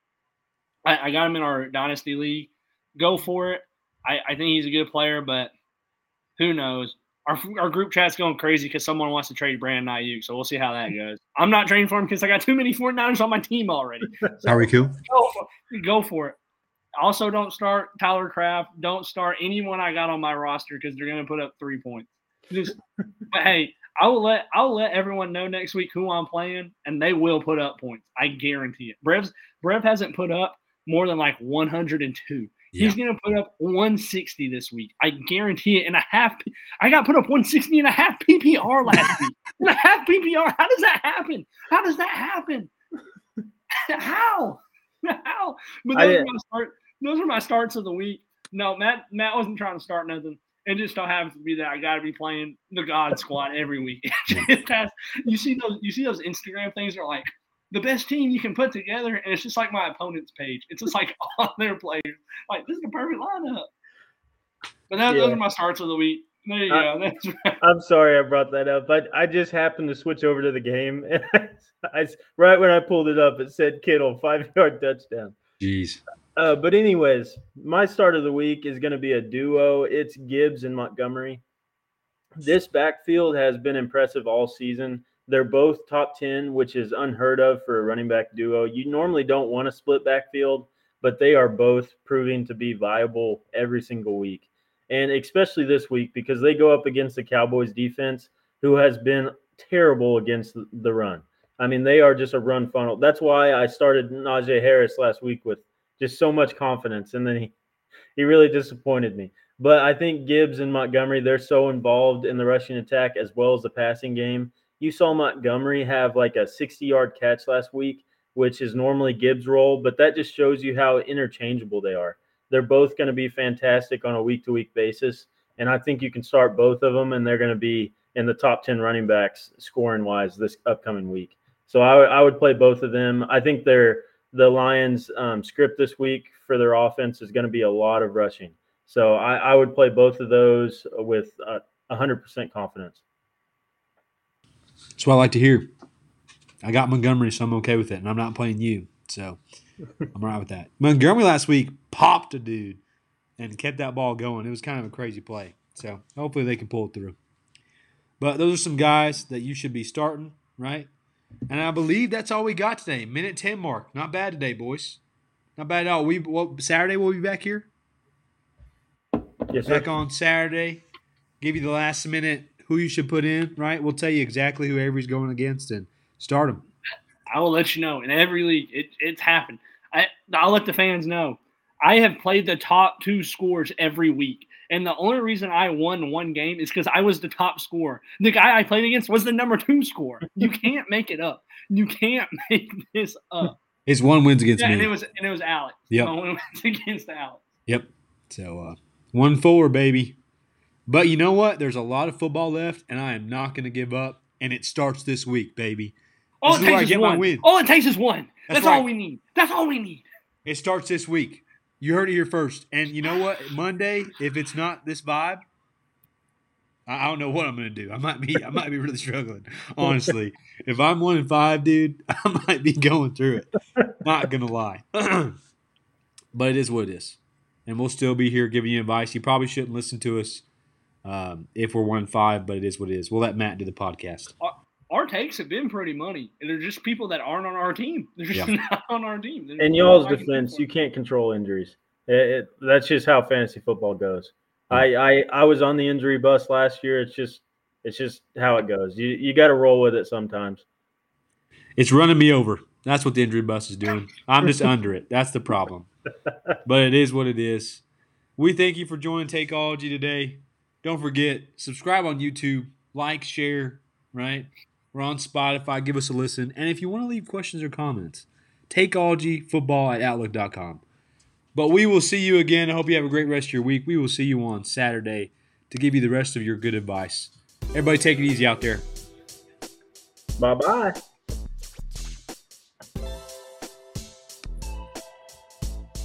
I, I got him in our dynasty league. Go for it. I, I think he's a good player, but who knows? Our our group chat's going crazy because someone wants to trade Brandon Ayuk, so we'll see how that goes. I'm not trading for him because I got too many 49ers on my team already. So Are we cool? Go for, go for it. Also, don't start Tyler Kraft. Don't start anyone I got on my roster because they're going to put up three points. Just, but hey, I will let I'll let everyone know next week who I'm playing, and they will put up points. I guarantee it. Brev's Brev hasn't put up more than like one hundred two. Yeah. He's going to put up one sixty this week. I guarantee it. And a half, I got put up one sixty and a half P P R last week. And a half P P R. How does that happen? How does that happen? How? How? But those are, my start, those are my starts of the week. No, Matt Matt wasn't trying to start nothing. It just so happens to be that I got to be playing the God Squad every week. you see those? You see those Instagram things are like, the best team you can put together, and it's just like my opponent's page. It's just like all their players. Like, this is a perfect lineup. But that, yeah. those are my starts of the week. There you I, go. That's right. I'm sorry I brought that up, but I just happened to switch over to the game. And I, I, right when I pulled it up, it said Kittle, five-yard touchdown. Jeez. Uh, but anyways, my start of the week is going to be a duo. It's Gibbs and Montgomery. This backfield has been impressive all season. They're both top ten, which is unheard of for a running back duo. You normally don't want to split backfield, but they are both proving to be viable every single week. And especially this week because they go up against the Cowboys defense, who has been terrible against the run. I mean, they are just a run funnel. That's why I started Najee Harris last week with just so much confidence, and then he, he really disappointed me. But I think Gibbs and Montgomery, they're so involved in the rushing attack as well as the passing game. You saw Montgomery have like a sixty-yard catch last week, which is normally Gibbs' role, but that just shows you how interchangeable they are. They're both going to be fantastic on a week-to-week basis, and I think you can start both of them, and they're going to be in the top ten running backs scoring-wise this upcoming week. So I, I would play both of them. I think they're, the Lions' um, script this week for their offense is going to be a lot of rushing. So I, I would play both of those with uh, one hundred percent confidence. That's what I like to hear. I got Montgomery, so I'm okay with it, and I'm not playing you. So I'm all right with that. Montgomery last week popped a dude and kept that ball going. It was kind of a crazy play. So hopefully they can pull it through. But those are some guys that you should be starting, right? And I believe that's all we got today. Minute ten mark. Not bad today, boys. Not bad at all. We well, Saturday we'll be back here. Yes, sir. Back on Saturday. Give you the last minute who you should put in, right? We'll tell you exactly who Avery's going against and Start him. I will let you know. In every league, it, it's happened. I, I'll let the fans know. I have played the top two scores every week. And the only reason I won one game is because I was the top scorer. The guy I played against was the number two scorer. You can't make it up. You can't make this up. His one wins against yeah, me. And it was and it was Alex. Yep. My one wins against Alex. Yep. So uh, one four, baby. But you know what? There's a lot of football left, and I am not going to give up. And it starts this week, baby. All this it is where I takes is get my one. win. All it takes is one. That's That's right. all we need. That's all we need. It starts this week. You heard it here first. And you know what? Monday, if it's not this vibe, I I don't know what I'm going to do. I might be I might be really struggling, honestly. If I'm one and five, dude, I might be going through it. Not going to lie. But it is what it is. And we'll still be here giving you advice. You probably shouldn't listen to us um, if we're one and five, but it is what it is. We'll let Matt do the podcast. Our, our takes have been pretty money. And they're just people that aren't on our team. They're just Yeah. not on our team. They're In just y'all's not fighting defense, for you it. can't control injuries. It, it, that's just how fantasy football goes. I, I I was on the injury bus last year. It's just it's just how it goes. You you got to roll with it sometimes. It's running me over. That's what the injury bus is doing. I'm just under it. That's the problem. But it is what it is. We thank you for joining Takeology today. Don't forget, subscribe on YouTube, like, share, right? We're on Spotify. Give us a listen. And if you want to leave questions or comments, takeologyfootball at outlook dot com. But we will see you again. I hope you have a great rest of your week. We will see you on Saturday to give you the rest of your good advice. Everybody take it easy out there. Bye bye.